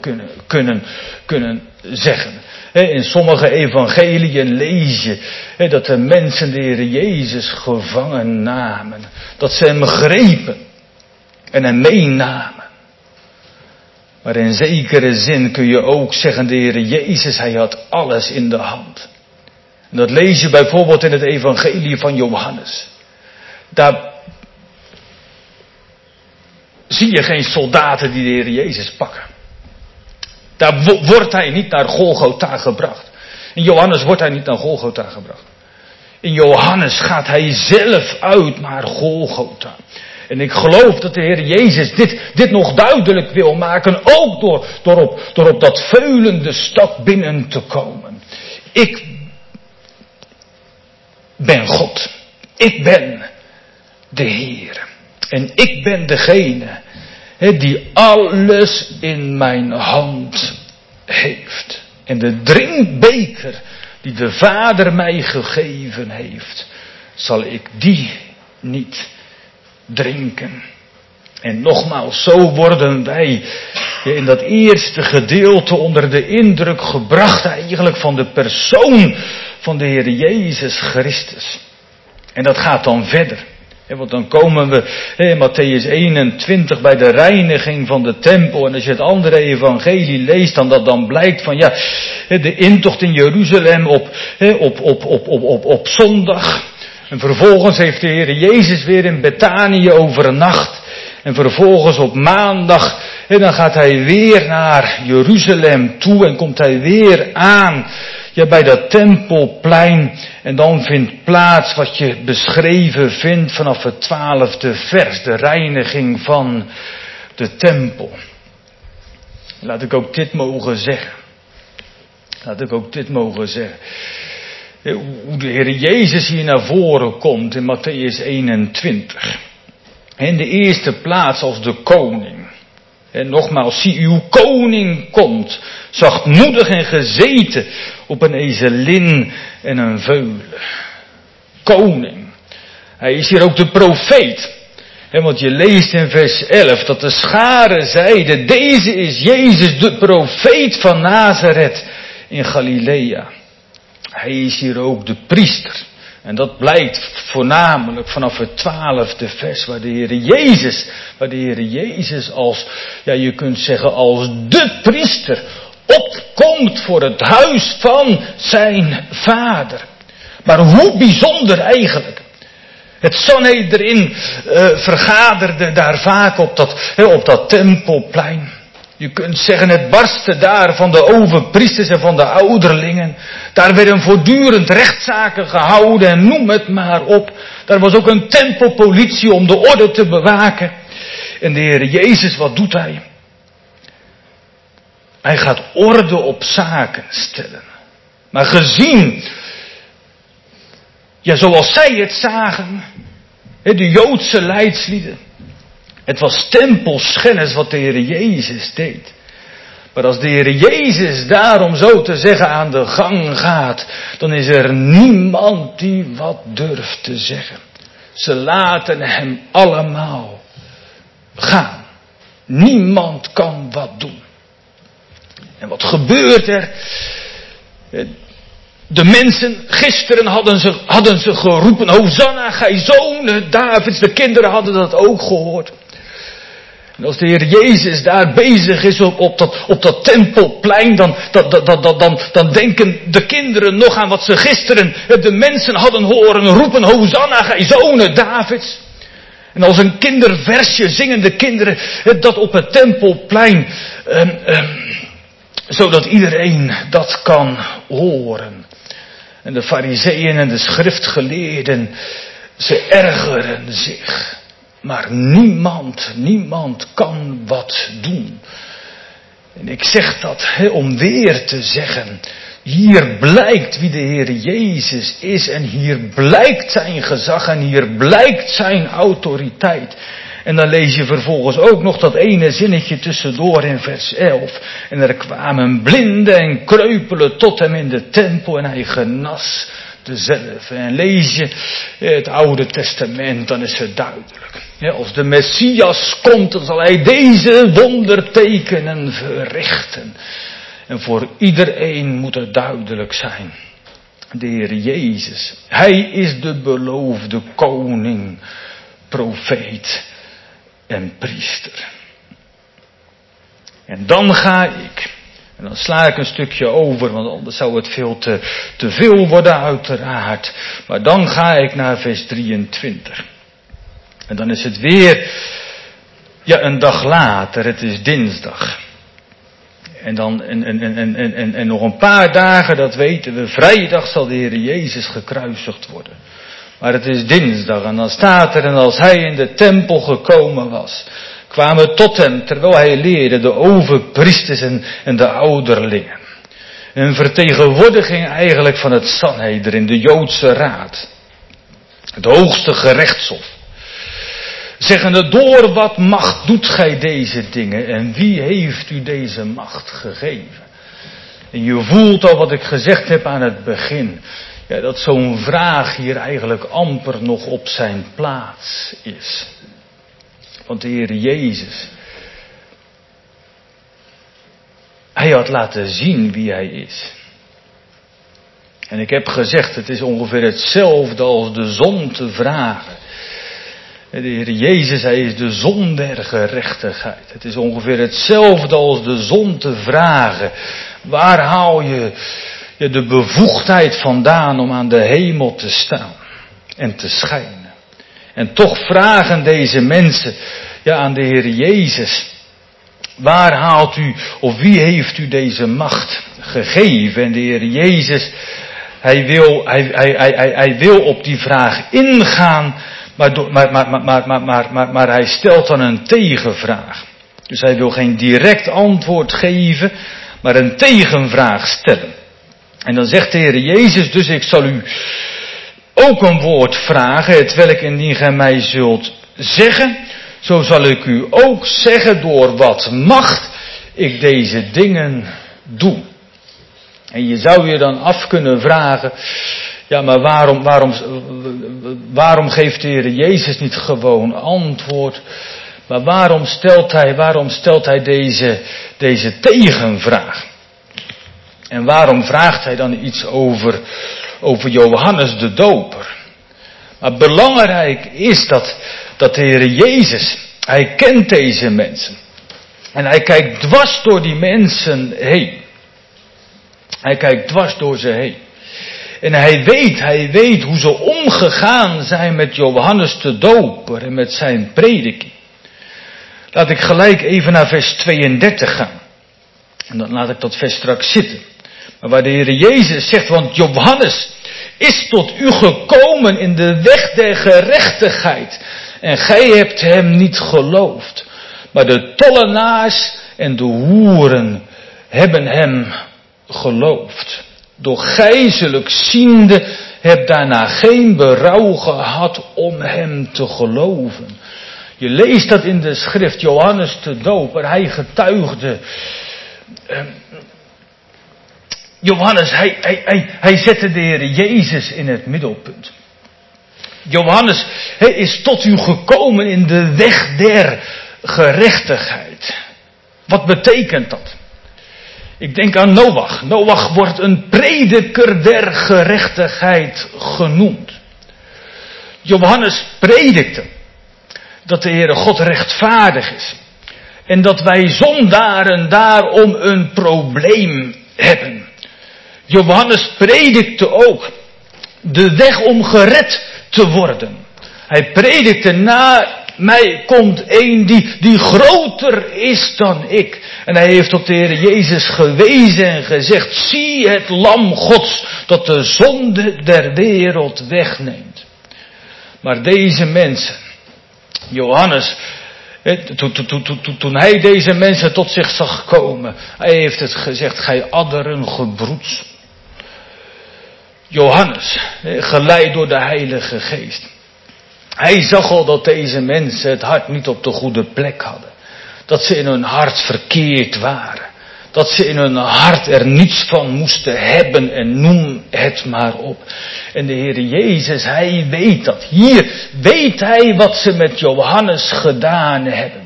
kunnen zeggen. In sommige evangeliën lees je dat de mensen de Heer Jezus gevangen namen. Dat ze hem grepen. en hem meenamen. Maar in zekere zin kun je ook zeggen, de Heer Jezus, hij had alles in de hand. En dat lees je bijvoorbeeld in het evangelie van Johannes. Daar zie je geen soldaten die de Heer Jezus pakken. Daar wordt hij niet naar Golgotha gebracht. In Johannes wordt hij niet naar Golgotha gebracht. In Johannes gaat hij zelf uit naar Golgotha. En ik geloof dat de Heer Jezus dit nog duidelijk wil maken, ook door op dat veulende stad binnen te komen. Ik ben God. Ik ben de Heer. En ik ben degene die alles in mijn hand heeft. En de drinkbeker die de Vader mij gegeven heeft, zal ik die niet drinken. En nogmaals, zo worden wij in dat eerste gedeelte onder de indruk gebracht eigenlijk van de persoon van de Heer Jezus Christus. En dat gaat dan verder. Want dan komen we in Mattheüs 21 bij de reiniging van de tempel. En als je het andere evangelie leest, dan blijkt van de intocht in Jeruzalem op zondag. En vervolgens heeft de Heer Jezus weer in Betanië overnacht. En vervolgens op maandag, dan gaat hij weer naar Jeruzalem toe en komt hij weer aan bij dat tempelplein. En dan vindt plaats wat je beschreven vindt vanaf het 12e vers, de reiniging van de tempel. Laat ik ook dit mogen zeggen. Hoe de Heer Jezus hier naar voren komt in Mattheüs 21. In de eerste plaats als de koning. En nogmaals, zie uw koning komt, zachtmoedig en gezeten op een ezelin en een veulen. Koning. Hij is hier ook de profeet. Want je leest in vers 11 dat de scharen zeiden, deze is Jezus, de profeet van Nazareth in Galilea. Hij is hier ook de priester. En dat blijkt voornamelijk vanaf het 12e vers, waar de Heer Jezus als, je kunt zeggen als de priester opkomt voor het huis van zijn vader. Maar hoe bijzonder eigenlijk. Het Sanhedrin vergaderde daar vaak op dat tempelplein. Je kunt zeggen, het barstte daar van de overpriesters en van de ouderlingen. Daar werden voortdurend rechtszaken gehouden en noem het maar op. Daar was ook een tempelpolitie om de orde te bewaken. En de Heer Jezus, wat doet hij? Hij gaat orde op zaken stellen. Maar gezien, zoals zij het zagen, de Joodse leidslieden. Het was tempelschennis wat de Heer Jezus deed. Maar als de Heer Jezus daarom zo te zeggen aan de gang gaat, dan is er niemand die wat durft te zeggen. Ze laten hem allemaal gaan. Niemand kan wat doen. En wat gebeurt er? De mensen, gisteren hadden ze geroepen, Hosanna, gij zonen Davids. De kinderen hadden dat ook gehoord. En als de Heer Jezus daar bezig is op dat tempelplein, dan denken de kinderen nog aan wat ze gisteren de mensen hadden horen roepen, Hosanna, gij zonen Davids. En als een kinderversje zingen de kinderen dat op het tempelplein, zodat iedereen dat kan horen. En de farizeeën en de schriftgeleerden, ze ergeren zich. Maar niemand kan wat doen. En ik zeg dat om weer te zeggen, hier blijkt wie de Heer Jezus is en hier blijkt zijn gezag en hier blijkt zijn autoriteit. En dan lees je vervolgens ook nog dat ene zinnetje tussendoor in vers 11. En er kwamen blinden en kreupelen tot hem in de tempel en hij genas dezelfde. En lees je het Oude Testament, dan is het duidelijk. Als de Messias komt, dan zal hij deze wondertekenen verrichten. En voor iedereen moet het duidelijk zijn. De Heer Jezus, hij is de beloofde koning, profeet en priester. En dan ga ik, en dan sla ik een stukje over, want anders zou het veel te veel worden uiteraard. Maar dan ga ik naar vers 23. En dan is het weer, een dag later, het is dinsdag. En dan, en nog een paar dagen, dat weten we, vrijdag zal de Heer Jezus gekruisigd worden. Maar het is dinsdag en dan staat er, en als hij in de tempel gekomen was, kwamen tot hem, terwijl hij leerde, de overpriesters en de ouderlingen. Een vertegenwoordiging eigenlijk van het Sanhedrin, de Joodse raad. Het hoogste gerechtshof. Zeggende, door wat macht doet gij deze dingen en wie heeft u deze macht gegeven? En je voelt al wat ik gezegd heb aan het begin. Ja, dat zo'n vraag hier eigenlijk amper nog op zijn plaats is. Want de Heer Jezus, hij had laten zien wie hij is. En ik heb gezegd, het is ongeveer hetzelfde als de zon te vragen. De Heer Jezus, hij is de zon der gerechtigheid. Het is ongeveer hetzelfde als de zon te vragen. Waar haal je de bevoegdheid vandaan om aan de hemel te staan en te schijnen? En toch vragen deze mensen aan de Heer Jezus, waar haalt u, of wie heeft u deze macht gegeven? En de Heer Jezus, hij wil op die vraag ingaan, maar hij stelt dan een tegenvraag. Dus hij wil geen direct antwoord geven, maar een tegenvraag stellen. En dan zegt de Heer Jezus, dus ik zal u ook een woord vragen, hetwelk indien gij mij zult zeggen, zo zal ik u ook zeggen door wat macht ik deze dingen doe. En je zou je dan af kunnen vragen, maar waarom geeft de Heer Jezus niet gewoon antwoord? Maar waarom stelt hij deze tegenvraag? En waarom vraagt hij dan iets over Johannes de Doper? Maar belangrijk is dat de Heer Jezus, hij kent deze mensen. En hij kijkt dwars door die mensen heen. Hij kijkt dwars door ze heen. En hij weet hoe ze omgegaan zijn met Johannes de Doper en met zijn prediking. Laat ik gelijk even naar vers 32 gaan. En dan laat ik dat vers straks zitten. Maar waar de Heer Jezus zegt, want Johannes is tot u gekomen in de weg der gerechtigheid. En gij hebt hem niet geloofd. Maar de tollenaars en de hoeren hebben hem geloofd. Doch gij zulk ziende hebt daarna geen berouw gehad om hem te geloven. Je leest dat in de schrift, Johannes de Doper, hij getuigde. Johannes, hij zette de Heer Jezus in het middelpunt. Johannes, hij is tot u gekomen in de weg der gerechtigheid. Wat betekent dat? Ik denk aan Noach. Noach wordt een prediker der gerechtigheid genoemd. Johannes predikte dat de Heere God rechtvaardig is. En dat wij zondaren daarom een probleem hebben. Johannes predikte ook de weg om gered te worden. Hij predikte, na mij komt een die groter is dan ik. En hij heeft op de Heer Jezus gewezen en gezegd, zie het lam Gods dat de zonde der wereld wegneemt. Maar deze mensen, Johannes, toen hij deze mensen tot zich zag komen, hij heeft het gezegd, gij adderen gebroeds. Johannes, geleid door de Heilige Geest. Hij zag al dat deze mensen het hart niet op de goede plek hadden. Dat ze in hun hart verkeerd waren. Dat ze in hun hart er niets van moesten hebben en noem het maar op. En de Heer Jezus, hij weet dat. Hier weet hij wat ze met Johannes gedaan hebben.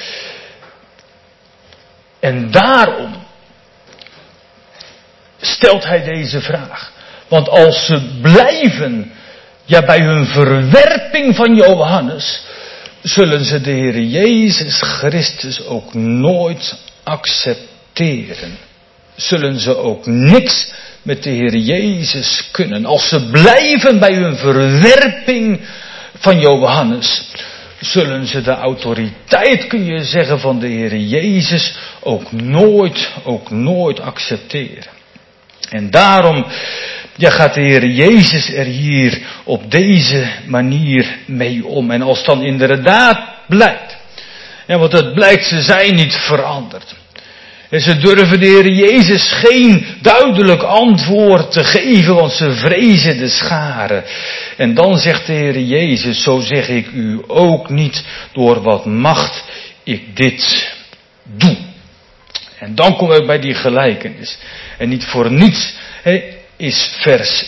En daarom stelt hij deze vraag. Want als ze blijven bij hun verwerping van Johannes, zullen ze de Heer Jezus Christus ook nooit accepteren. Zullen ze ook niks met de Heer Jezus kunnen. Als ze blijven bij hun verwerping van Johannes, zullen ze de autoriteit, kun je zeggen, van de Heer Jezus ook nooit accepteren. En daarom gaat de Heer Jezus er hier op deze manier mee om. En als dan inderdaad blijkt, want het blijkt, ze zijn niet veranderd. En ze durven de Heer Jezus geen duidelijk antwoord te geven, want ze vrezen de scharen. En dan zegt de Heer Jezus, zo zeg ik u ook niet, door wat macht ik dit doe. En dan komen we bij die gelijkenis. En niet voor niets is vers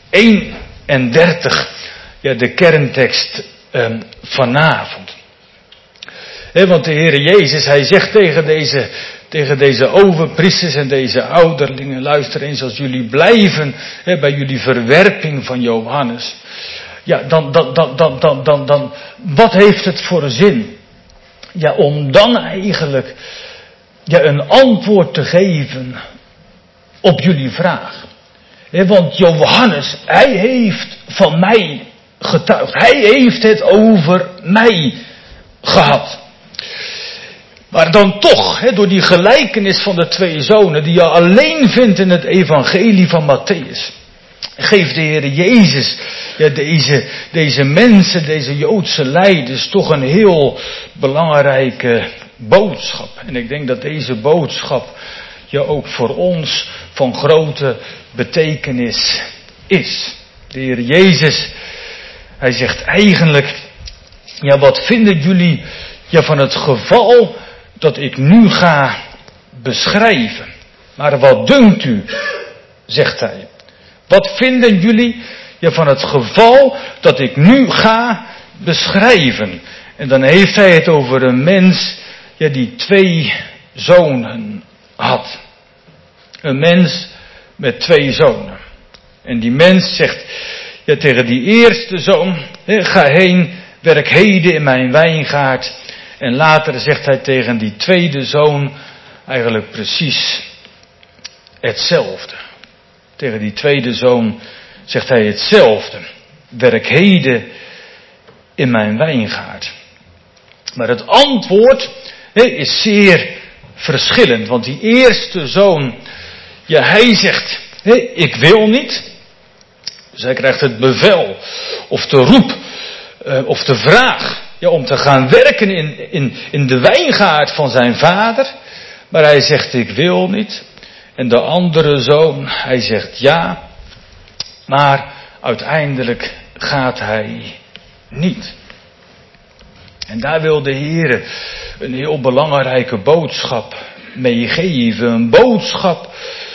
31 de kerntekst vanavond. Want de Heer Jezus, hij zegt tegen deze overpriesters en deze ouderlingen, luister eens, als jullie blijven bij jullie verwerping van Johannes, dan wat heeft het voor zin? Om dan eigenlijk een antwoord te geven op jullie vraag. Want Johannes, hij heeft van mij getuigd. Hij heeft het over mij gehad. Maar dan toch, door die gelijkenis van de twee zonen, die je alleen vindt in het evangelie van Mattheüs, geeft de Heer Jezus deze mensen, deze Joodse leiders, toch een heel belangrijke boodschap. En ik denk dat deze boodschap ook voor ons van grote betekenis is. De Heer Jezus, hij zegt eigenlijk, wat vinden jullie van het geval dat ik nu ga beschrijven? Maar wat dunkt u, zegt hij. Wat vinden jullie van het geval dat ik nu ga beschrijven? En dan heeft hij het over een mens die 2 zonen had. Een mens met 2 zonen. En die mens zegt tegen die eerste zoon, ga heen, werk heden in mijn wijngaard. En later zegt hij tegen die tweede zoon eigenlijk precies hetzelfde. Tegen die tweede zoon zegt hij hetzelfde. Werk heden in mijn wijngaard. Maar het antwoord is zeer verschillend. Want die eerste zoon, hij zegt, ik wil niet. Dus hij krijgt het bevel of de roep of de vraag om te gaan werken in de wijngaard van zijn vader. Maar hij zegt, ik wil niet. En de andere zoon, hij zegt ja. Maar uiteindelijk gaat hij niet. En daar wil de Heer een heel belangrijke boodschap meegeven. Een boodschap,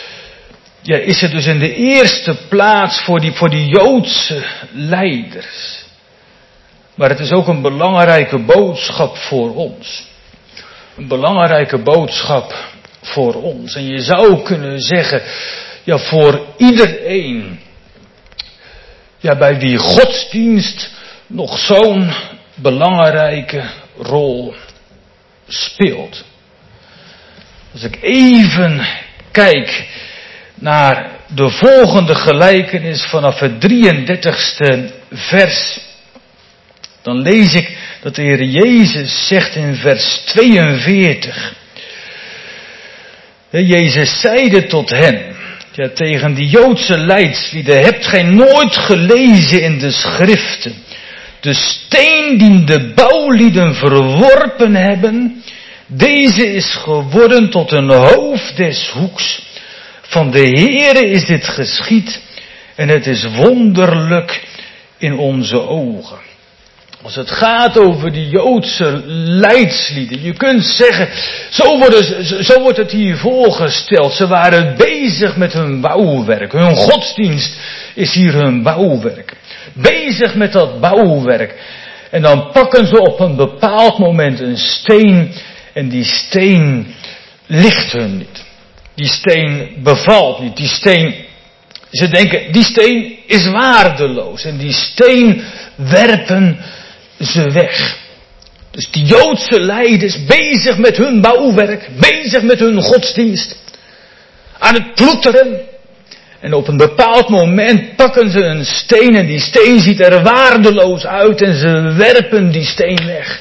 is het dus in de eerste plaats voor die Joodse leiders. Maar het is ook een belangrijke boodschap voor ons. Een belangrijke boodschap voor ons. En je zou kunnen zeggen, voor iedereen, bij wie godsdienst nog zo'n belangrijke rol speelt. Als ik even kijk naar de volgende gelijkenis vanaf het 33ste vers, dan lees ik dat de Heer Jezus zegt in vers 42. Jezus zeide tot hen, tegen die Joodse leidslieden, hebt gij nooit gelezen in de schriften, de steen die de bouwlieden verworpen hebben, deze is geworden tot een hoofd des hoeks. Van de Heere is dit geschied en het is wonderlijk in onze ogen. Als het gaat over die Joodse leidslieden, je kunt zeggen, zo wordt het hier voorgesteld. Ze waren bezig met hun bouwwerk. Hun godsdienst is hier hun bouwwerk. Bezig met dat bouwwerk. En dan pakken ze op een bepaald moment een steen en die steen ligt hun niet. Die steen bevalt niet. Die steen, ze denken, die steen is waardeloos. En die steen werpen ze weg. Dus die Joodse leiders bezig met hun bouwwerk, bezig met hun godsdienst, aan het ploeteren. En op een bepaald moment pakken ze een steen en die steen ziet er waardeloos uit en ze werpen die steen weg.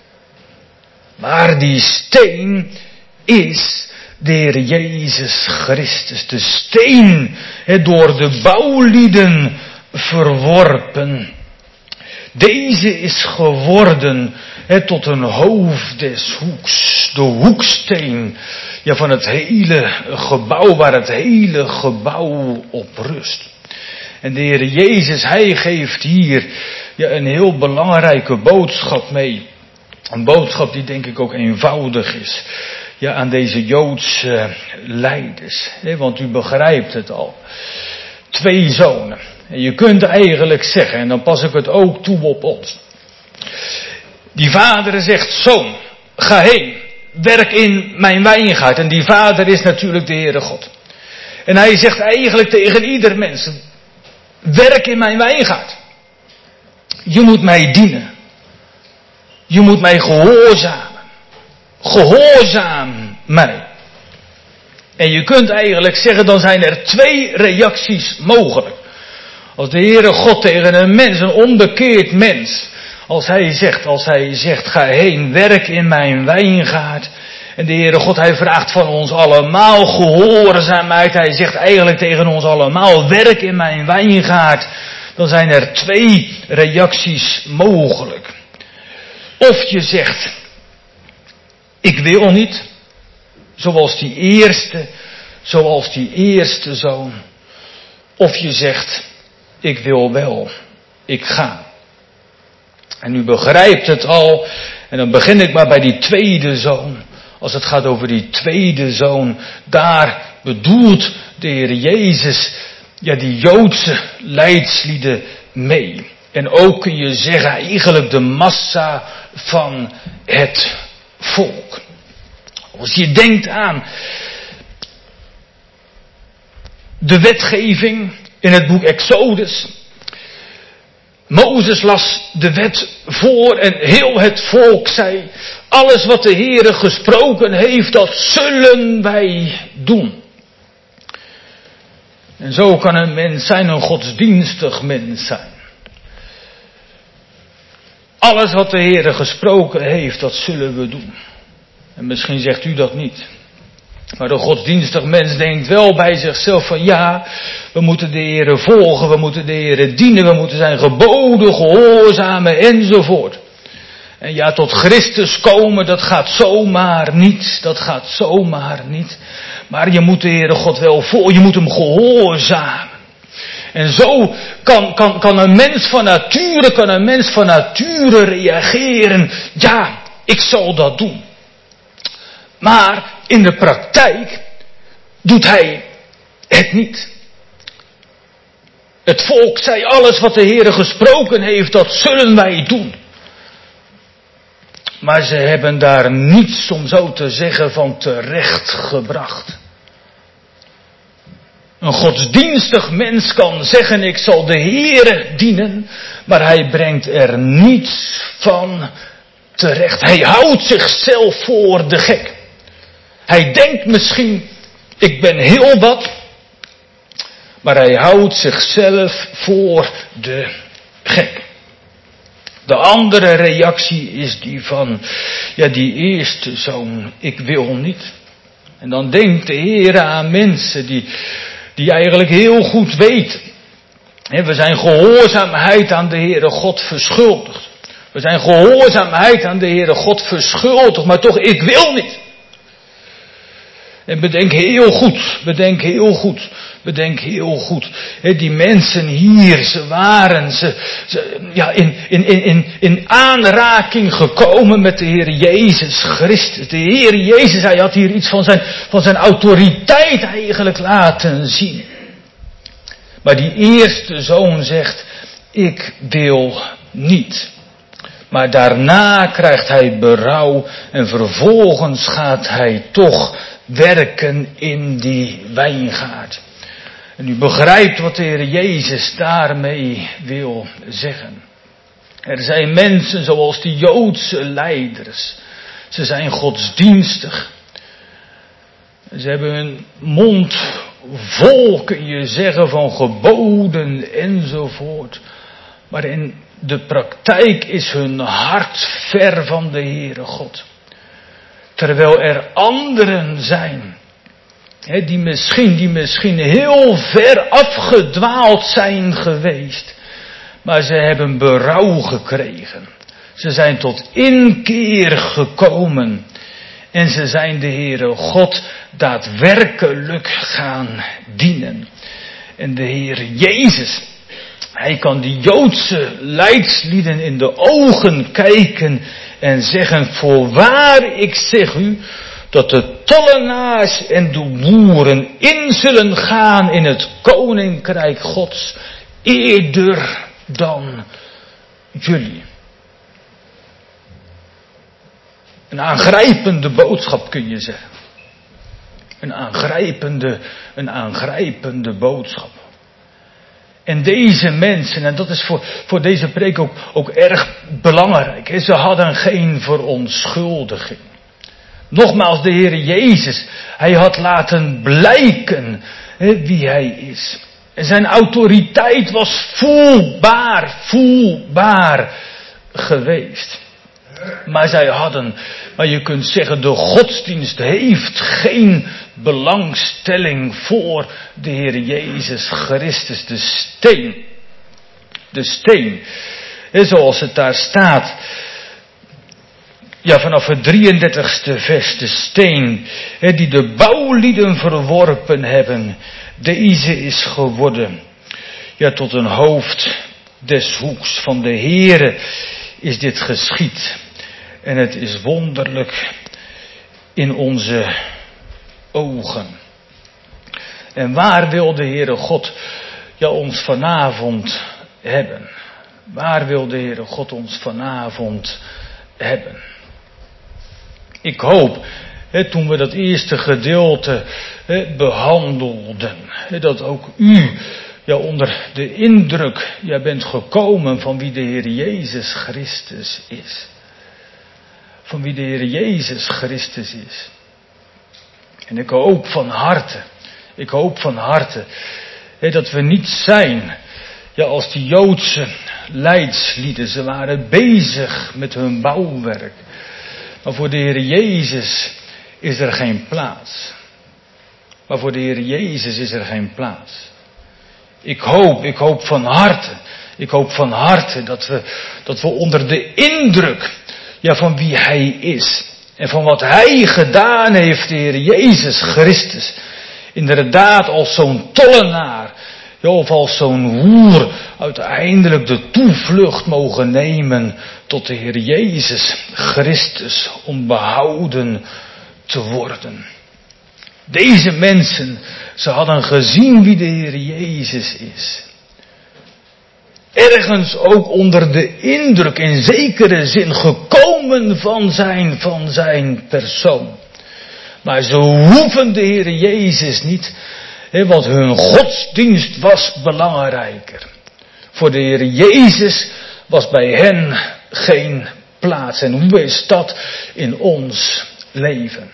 Maar die steen is de Heer Jezus Christus. De steen, door de bouwlieden verworpen. Deze is geworden tot een hoofd des hoeks. De hoeksteen van het hele gebouw, waar het hele gebouw op rust. En de Heer Jezus, Hij geeft hier een heel belangrijke boodschap mee. Een boodschap die denk ik ook eenvoudig is. Aan deze Joodse leiders. Want u begrijpt het al. 2 zonen. En je kunt eigenlijk zeggen, en dan pas ik het ook toe op ons. Die vader zegt, zoon, ga heen, werk in mijn wijngaard. En die vader is natuurlijk de Heere God. En hij zegt eigenlijk tegen ieder mens, werk in mijn wijngaard. Je moet mij dienen. Je moet mij gehoorzamen. Gehoorzaam mij. En je kunt eigenlijk zeggen, dan zijn er 2 reacties mogelijk. Als de Heere God tegen een mens, een onbekeerd mens, als hij zegt, ga heen, werk in mijn wijngaard. En de Heere God, Hij vraagt van ons allemaal gehoorzaamheid. Hij zegt eigenlijk tegen ons allemaal, werk in mijn wijngaard. Dan zijn er 2 reacties mogelijk. Of je zegt, ik wil niet, zoals die eerste zoon. Of je zegt, ik wil wel, ik ga. En u begrijpt het al, en dan begin ik maar bij die tweede zoon. Als het gaat over die tweede zoon, daar bedoelt de Heer Jezus, die Joodse leidslieden mee. En ook kun je zeggen, eigenlijk de massa van het volk. Als je denkt aan de wetgeving in het boek Exodus. Mozes las de wet voor en heel het volk zei, alles wat de Heere gesproken heeft, dat zullen wij doen. En zo kan een mens zijn, een godsdienstig mens zijn. Alles wat de Heere gesproken heeft, dat zullen we doen. En misschien zegt u dat niet. Maar de godsdienstig mens denkt wel bij zichzelf van we moeten de Heere volgen, we moeten de Heere dienen, we moeten zijn geboden gehoorzamen enzovoort. En tot Christus komen, dat gaat zomaar niet. Maar je moet de Heere God wel volgen, je moet hem gehoorzamen. En zo kan een mens van nature reageren, ik zal dat doen. Maar in de praktijk doet hij het niet. Het volk zei, alles wat de Heere gesproken heeft, dat zullen wij doen. Maar ze hebben daar niets, om zo te zeggen, van terecht gebracht. Een godsdienstig mens kan zeggen, ik zal de Heere dienen, maar hij brengt er niets van terecht. Hij houdt zichzelf voor de gek. Hij denkt misschien, ik ben heel wat, maar hij houdt zichzelf voor de gek. De andere reactie is die van, die eerste zoon, ik wil niet. En dan denkt de Heer aan mensen die eigenlijk heel goed weten. We zijn gehoorzaamheid aan de Heere God verschuldigd. We zijn gehoorzaamheid aan de Heere God verschuldigd, maar toch, ik wil niet. En bedenk heel goed. Die mensen hier, ze waren in aanraking gekomen met de Heer Jezus Christus. De Heer Jezus, hij had hier iets van zijn autoriteit eigenlijk laten zien. Maar die eerste zoon zegt, ik wil niet. Maar daarna krijgt hij berouw en vervolgens gaat hij toch werken in die wijngaard. En u begrijpt wat de Heer Jezus daarmee wil zeggen. Er zijn mensen zoals die Joodse leiders. Ze zijn godsdienstig. Ze hebben hun mond vol, kun je zeggen, van geboden enzovoort. Maar in de praktijk is hun hart ver van de Heere God. Terwijl er anderen zijn, die misschien heel ver afgedwaald zijn geweest. Maar ze hebben berouw gekregen. Ze zijn tot inkeer gekomen. En ze zijn de Heere God daadwerkelijk gaan dienen. En de Heer Jezus, Hij kan die Joodse leidslieden in de ogen kijken en zeggen: voorwaar, ik zeg u, dat de tollenaars en de boeren in zullen gaan in het koninkrijk Gods eerder dan jullie. Een aangrijpende boodschap, kun je zeggen. Een aangrijpende boodschap. En deze mensen, en dat is voor deze preek ook erg belangrijk. Ze hadden geen verontschuldiging. Nogmaals, de Heer Jezus, Hij had laten blijken wie Hij is. En zijn autoriteit was voelbaar geweest. Maar je kunt zeggen, de godsdienst heeft geen belangstelling voor de Heer Jezus Christus, de steen. Zoals het daar staat. Ja, vanaf het 33ste vers, de steen, die de bouwlieden verworpen hebben, deze is geworden, ja, tot een hoofd des hoeks. Van de Heere is dit geschied. En het is wonderlijk in onze ogen. En waar wil de Heere God ons vanavond hebben? Waar wil de Heere God ons vanavond hebben? Ik hoop, toen we dat eerste gedeelte behandelden, dat ook u onder de indruk bent gekomen van wie de Heer Jezus Christus is. Van wie de Heer Jezus Christus is. En ik hoop van harte, dat we niet zijn, als die Joodse leidslieden. Ze waren bezig met hun bouwwerk. Maar voor de Heer Jezus is er geen plaats. Maar voor de Heer Jezus is er geen plaats. Ik hoop van harte dat we onder de indruk van wie Hij is. En van wat Hij gedaan heeft, de Heer Jezus Christus. Inderdaad als zo'n tollenaar, of als zo'n hoer, uiteindelijk de toevlucht mogen nemen tot de Heer Jezus Christus om behouden te worden. Deze mensen, ze hadden gezien wie de Heer Jezus is. Ergens ook onder de indruk, in zekere zin, gekomen van zijn persoon. Maar ze hoeven de Heer Jezus niet, want hun godsdienst was belangrijker. Voor de Heer Jezus was bij hen geen plaats. En hoe is dat in ons leven?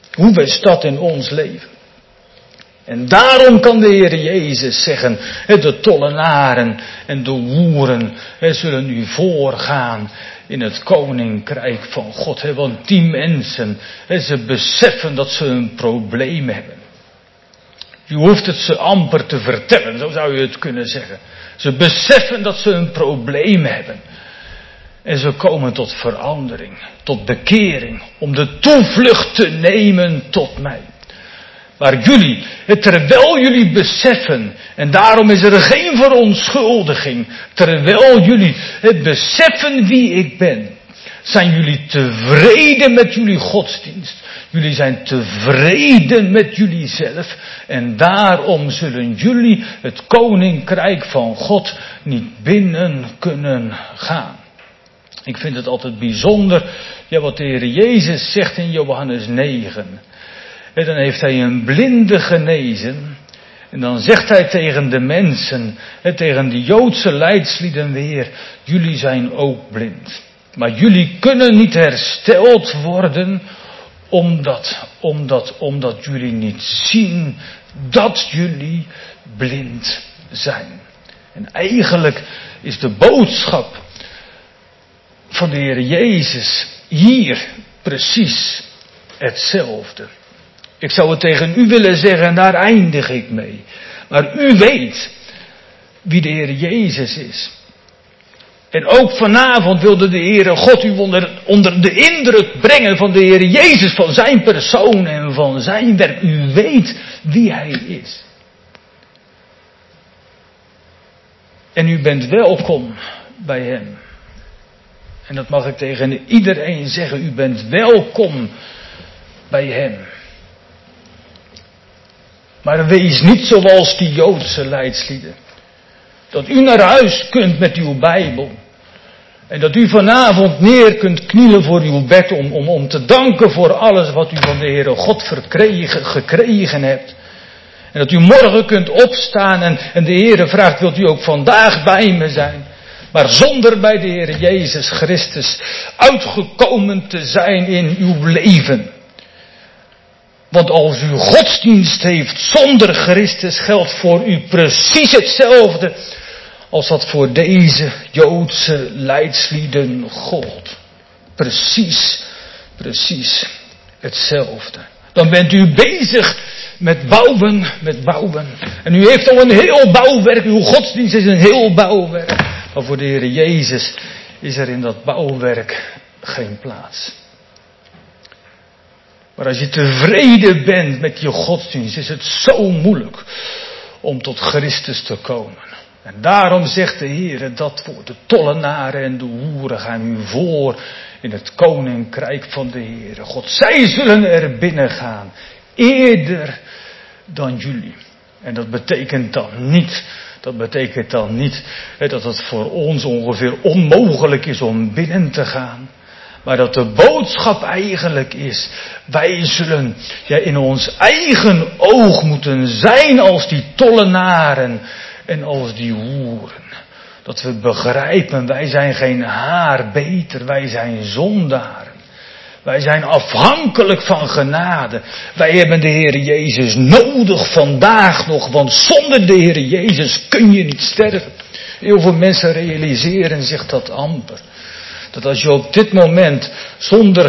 En daarom kan de Heer Jezus zeggen, de tollenaren en de hoeren zullen u voorgaan in het koninkrijk van God. Want die mensen, ze beseffen dat ze een probleem hebben. Je hoeft het ze amper te vertellen, zo zou je het kunnen zeggen. Ze beseffen dat ze een probleem hebben. En ze komen tot verandering, tot bekering, om de toevlucht te nemen tot mij. Maar jullie, terwijl jullie beseffen, en daarom is er geen verontschuldiging, terwijl jullie het beseffen wie ik ben, zijn jullie tevreden met jullie godsdienst. Jullie zijn tevreden met jullie zelf en daarom zullen jullie het koninkrijk van God niet binnen kunnen gaan. Ik vind het altijd bijzonder, wat de Heer Jezus zegt in Johannes 9. En dan heeft Hij een blinde genezen En dan zegt hij tegen de mensen, tegen de Joodse leidslieden weer, jullie zijn ook blind. Maar jullie kunnen niet hersteld worden, omdat jullie niet zien dat jullie blind zijn. En eigenlijk is de boodschap van de Heer Jezus hier precies hetzelfde. Ik zou het tegen u willen zeggen en daar eindig ik mee. Maar u weet wie de Heer Jezus is. En ook vanavond wilde de Heere God u onder de indruk brengen van de Heer Jezus, van zijn persoon en van zijn werk. U weet wie hij is. En u bent welkom bij hem. En dat mag ik tegen iedereen zeggen. U bent welkom bij hem. Maar wees niet zoals die Joodse leidslieden. Dat u naar huis kunt met uw Bijbel. En dat u vanavond neer kunt knielen voor uw bed om te danken voor alles wat u van de Heere God gekregen hebt. En dat u morgen kunt opstaan en de Heere vraagt, wilt u ook vandaag bij me zijn? Maar zonder bij de Heer Jezus Christus uitgekomen te zijn in uw leven. Want als u godsdienst heeft zonder Christus, geldt voor u precies hetzelfde als dat voor deze Joodse leidslieden gold. Precies hetzelfde. Dan bent u bezig met bouwen. En u heeft al een heel bouwwerk, uw godsdienst is een heel bouwwerk. Maar voor de Heer Jezus is er in dat bouwwerk geen plaats. Maar als je tevreden bent met je godsdienst, is het zo moeilijk om tot Christus te komen. En daarom zegt de Heer dat voor de tollenaren en de hoeren gaan u voor in het koninkrijk van de Heer God. Zij zullen er binnen gaan, eerder dan jullie. En dat betekent dan niet dat het voor ons ongeveer onmogelijk is om binnen te gaan. Maar dat de boodschap eigenlijk is, wij zullen in ons eigen oog moeten zijn als die tollenaren en als die hoeren. Dat we begrijpen, wij zijn geen haar beter, wij zijn zondaren. Wij zijn afhankelijk van genade. Wij hebben de Heer Jezus nodig vandaag nog, want zonder de Heer Jezus kun je niet sterven. Heel veel mensen realiseren zich dat amper. Dat als je op dit moment zonder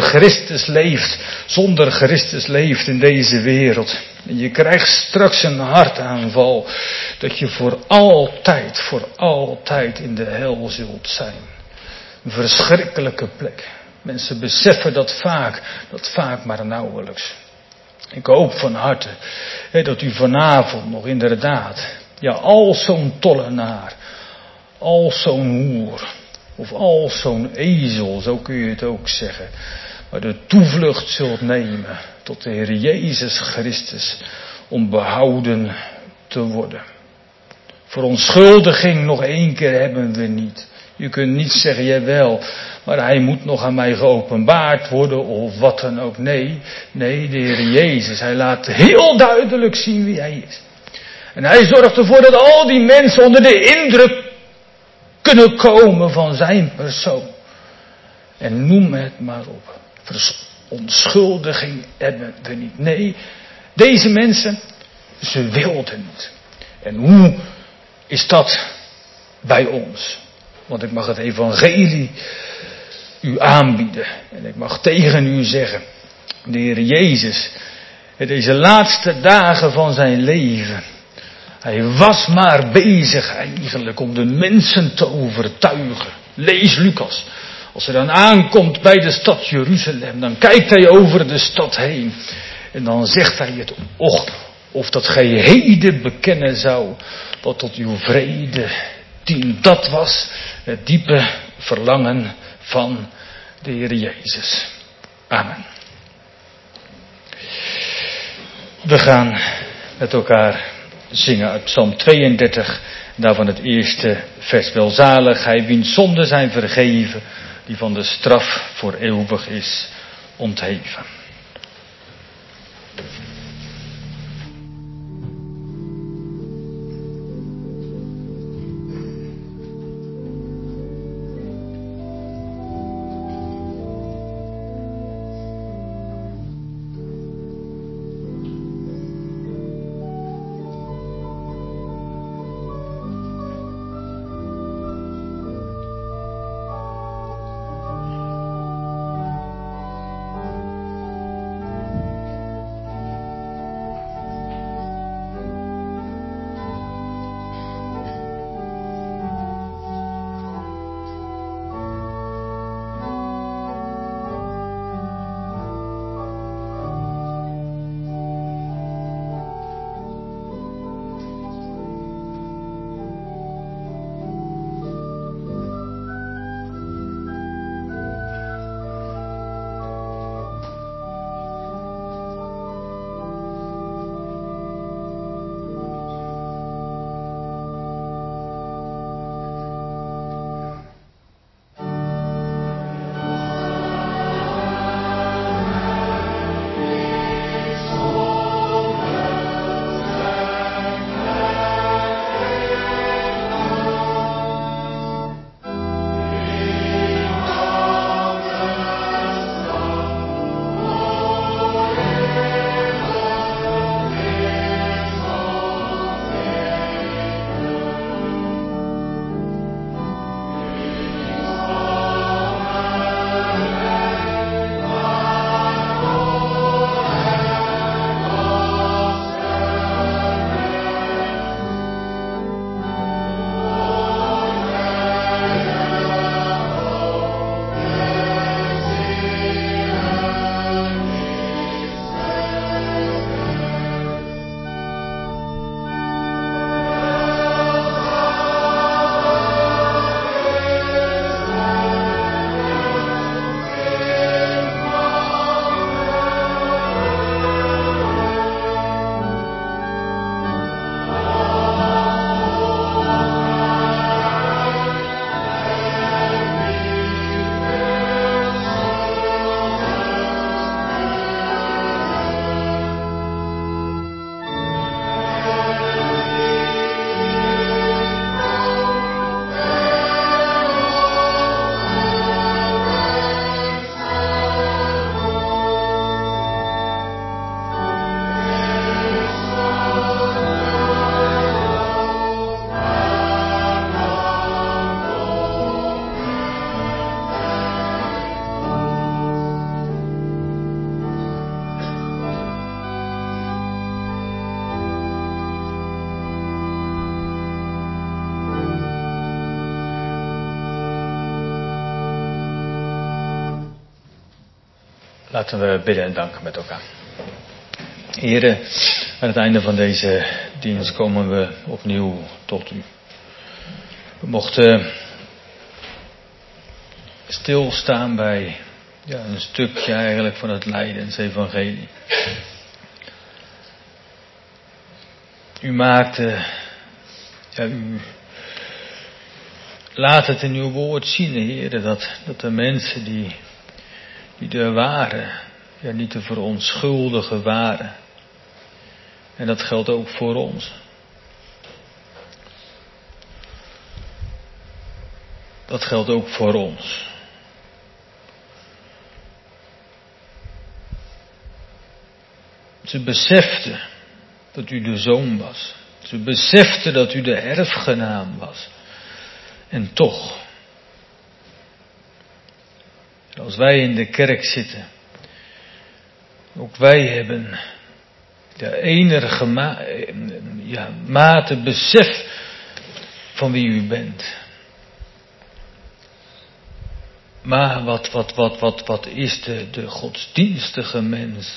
Christus leeft in deze wereld, en je krijgt straks een hartaanval, dat je voor altijd in de hel zult zijn. Een verschrikkelijke plek. Mensen beseffen dat vaak maar nauwelijks. Ik hoop van harte dat u vanavond nog inderdaad, als zo'n tollenaar, als zo'n hoer, of als zo'n ezel, zo kun je het ook zeggen, maar de toevlucht zult nemen tot de Heer Jezus Christus om behouden te worden. Verontschuldiging nog 1 keer hebben we niet. Je kunt niet zeggen, jawel, maar hij moet nog aan mij geopenbaard worden of wat dan ook. Nee, de Heer Jezus, hij laat heel duidelijk zien wie hij is. En hij zorgt ervoor dat al die mensen onder de indruk kunnen komen van zijn persoon. En noem het maar op. Verontschuldiging hebben we niet. Nee, deze mensen, ze wilden niet. En hoe is dat bij ons? Want ik mag het evangelie u aanbieden. En ik mag tegen u zeggen, de Heer Jezus, in deze laatste dagen van zijn leven, hij was maar bezig eigenlijk om de mensen te overtuigen. Lees Lucas. Als hij dan aankomt bij de stad Jeruzalem, dan kijkt hij over de stad heen. En dan zegt hij het, of dat gij heden bekennen zou, wat tot uw vrede dient. Dat was het diepe verlangen van de Heer Jezus. Amen. We gaan met elkaar zingen uit Psalm 32, daarvan het eerste vers. Welzalig hij wiens zonden zijn vergeven, die van de straf voor eeuwig is ontheven. Laten we bidden en danken met elkaar. Heren, aan het einde van deze dienst komen we opnieuw tot u. We mochten stilstaan bij een stukje eigenlijk van het lijdensevangelie. U maakte, u laat het in uw woord zien, heren, dat de mensen die er waren, niet te verontschuldigen waren. En dat geldt ook voor ons. Dat geldt ook voor ons. Ze beseften dat u de zoon was. Ze beseften dat u de erfgenaam was. En toch, als wij in de kerk zitten, ook wij hebben enige mate besef van wie u bent. Maar wat is de godsdienstige mens?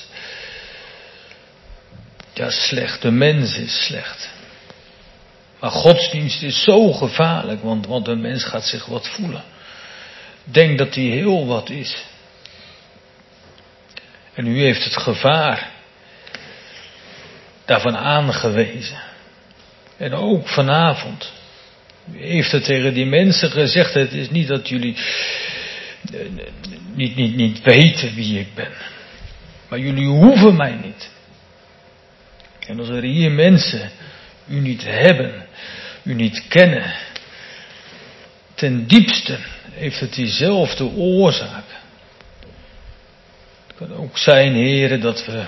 Ja, slecht. De mens is slecht. Maar godsdienst is zo gevaarlijk, want een mens gaat zich wat voelen. Denkt dat hij heel wat is. En u heeft het gevaar daarvan aangewezen. En ook vanavond. U heeft het tegen die mensen gezegd, het is niet dat jullie niet weten wie ik ben. Maar jullie hoeven mij niet. En als er hier mensen u niet hebben, u niet kennen, ten diepste heeft het diezelfde oorzaak. Het kan ook zijn, heren, dat we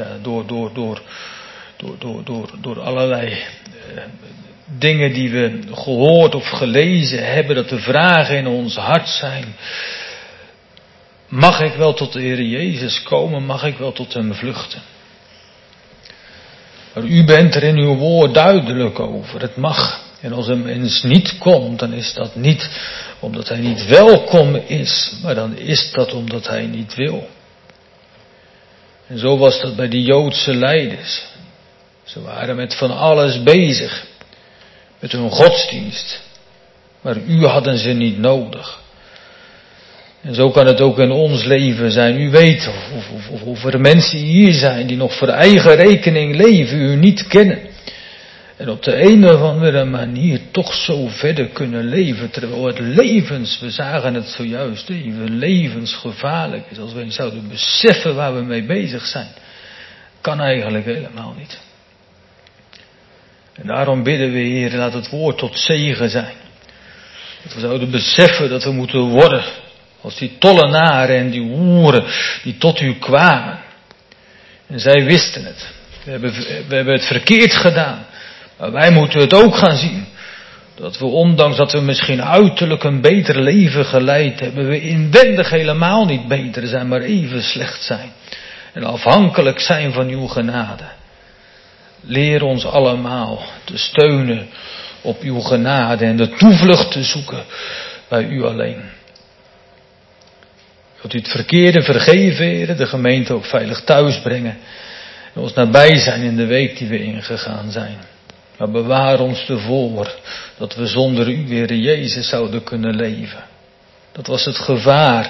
door allerlei dingen die we gehoord of gelezen hebben, dat de vragen in ons hart zijn: mag ik wel tot de Heer Jezus komen? Mag ik wel tot hem vluchten? Maar u bent er in uw woord duidelijk over. Het mag. En als een mens niet komt, dan is dat niet omdat hij niet welkom is, maar dan is dat omdat hij niet wil. En zo was dat bij die Joodse leiders. Ze waren met van alles bezig. Met hun godsdienst. Maar u hadden ze niet nodig. En zo kan het ook in ons leven zijn. U weet of er mensen hier zijn die nog voor eigen rekening leven, u niet kennen. En op de een of andere manier toch zo verder kunnen leven. Terwijl het we zagen het zojuist even, levensgevaarlijk is. Als we eens zouden beseffen waar we mee bezig zijn. Kan eigenlijk helemaal niet. En daarom bidden we, Heer, laat het woord tot zegen zijn. Dat we zouden beseffen dat we moeten worden als die tollenaren en die hoeren die tot u kwamen. En zij wisten het. We hebben het verkeerd gedaan. Maar wij moeten het ook gaan zien. Dat we, ondanks dat we misschien uiterlijk een beter leven geleid hebben, we inwendig helemaal niet beter zijn, maar even slecht zijn. En afhankelijk zijn van uw genade. Leer ons allemaal te steunen op uw genade en de toevlucht te zoeken bij u alleen. Wilt u het verkeerde vergeven, Heer, de gemeente ook veilig thuis brengen. En ons nabij zijn in de week die we ingegaan zijn. Maar bewaar ons ervoor dat we zonder u, Heer Jezus, zouden kunnen leven. Dat was het gevaar.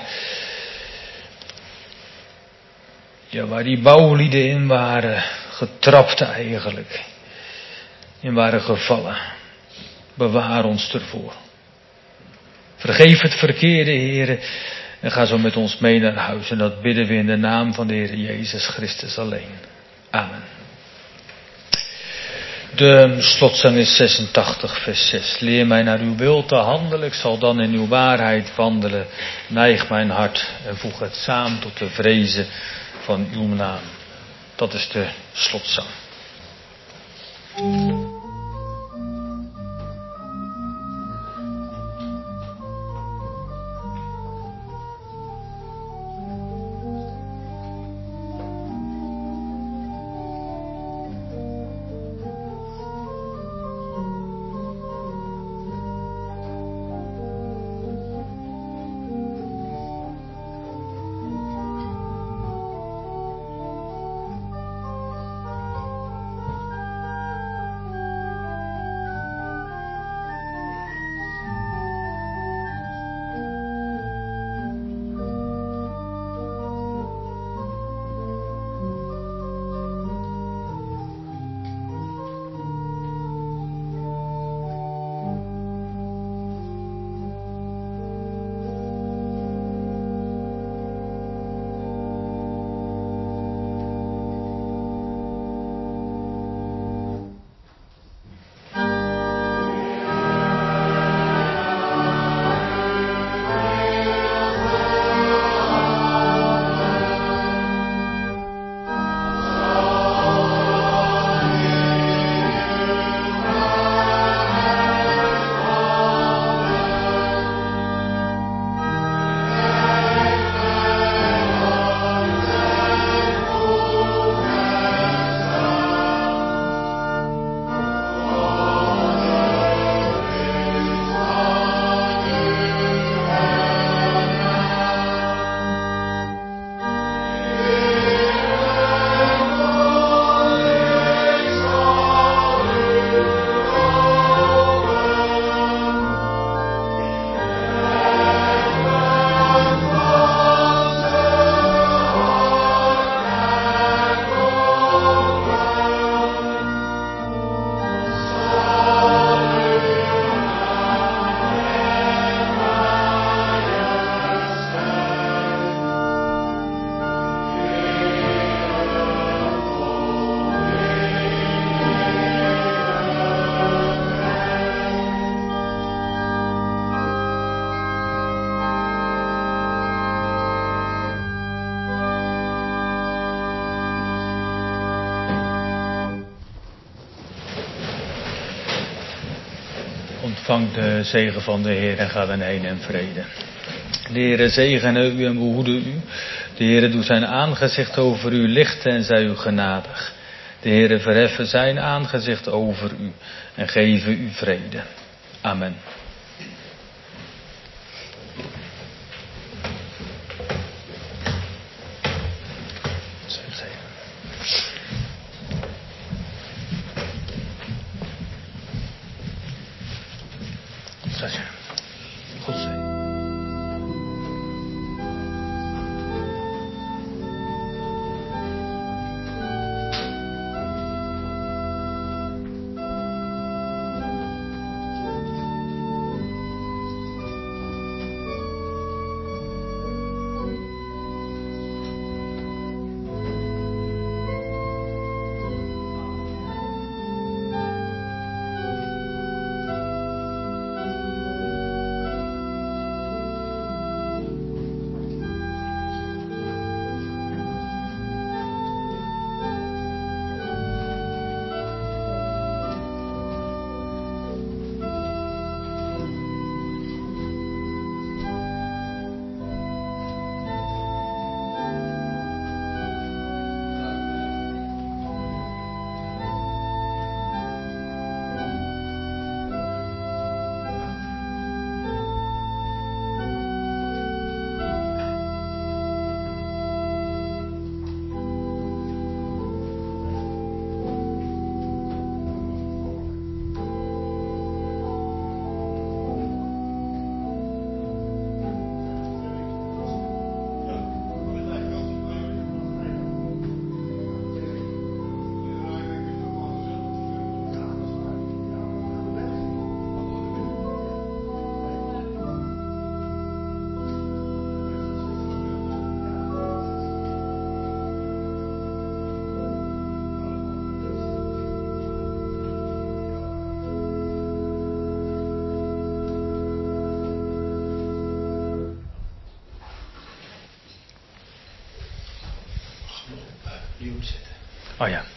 Ja, waar die bouwlieden in waren getrapt eigenlijk. In waren gevallen. Bewaar ons ervoor. Vergeef het verkeerde, Heer. En ga zo met ons mee naar huis. En dat bidden we in de naam van de Heer Jezus Christus alleen. Amen. De slotzang is 86 vers 6. Leer mij naar uw wil te handelen. Ik zal dan in uw waarheid wandelen. Neig mijn hart en voeg het samen tot de vrezen van uw naam. Dat is de slotzang. Ontvang de zegen van de Heer en ga dan heen in vrede. De Heere zegene u en behoede u. De Heere doet zijn aangezicht over u lichten en zij u genadig. De Heere verheffen zijn aangezicht over u en geven u vrede. Amen. God zegen. Oh ja.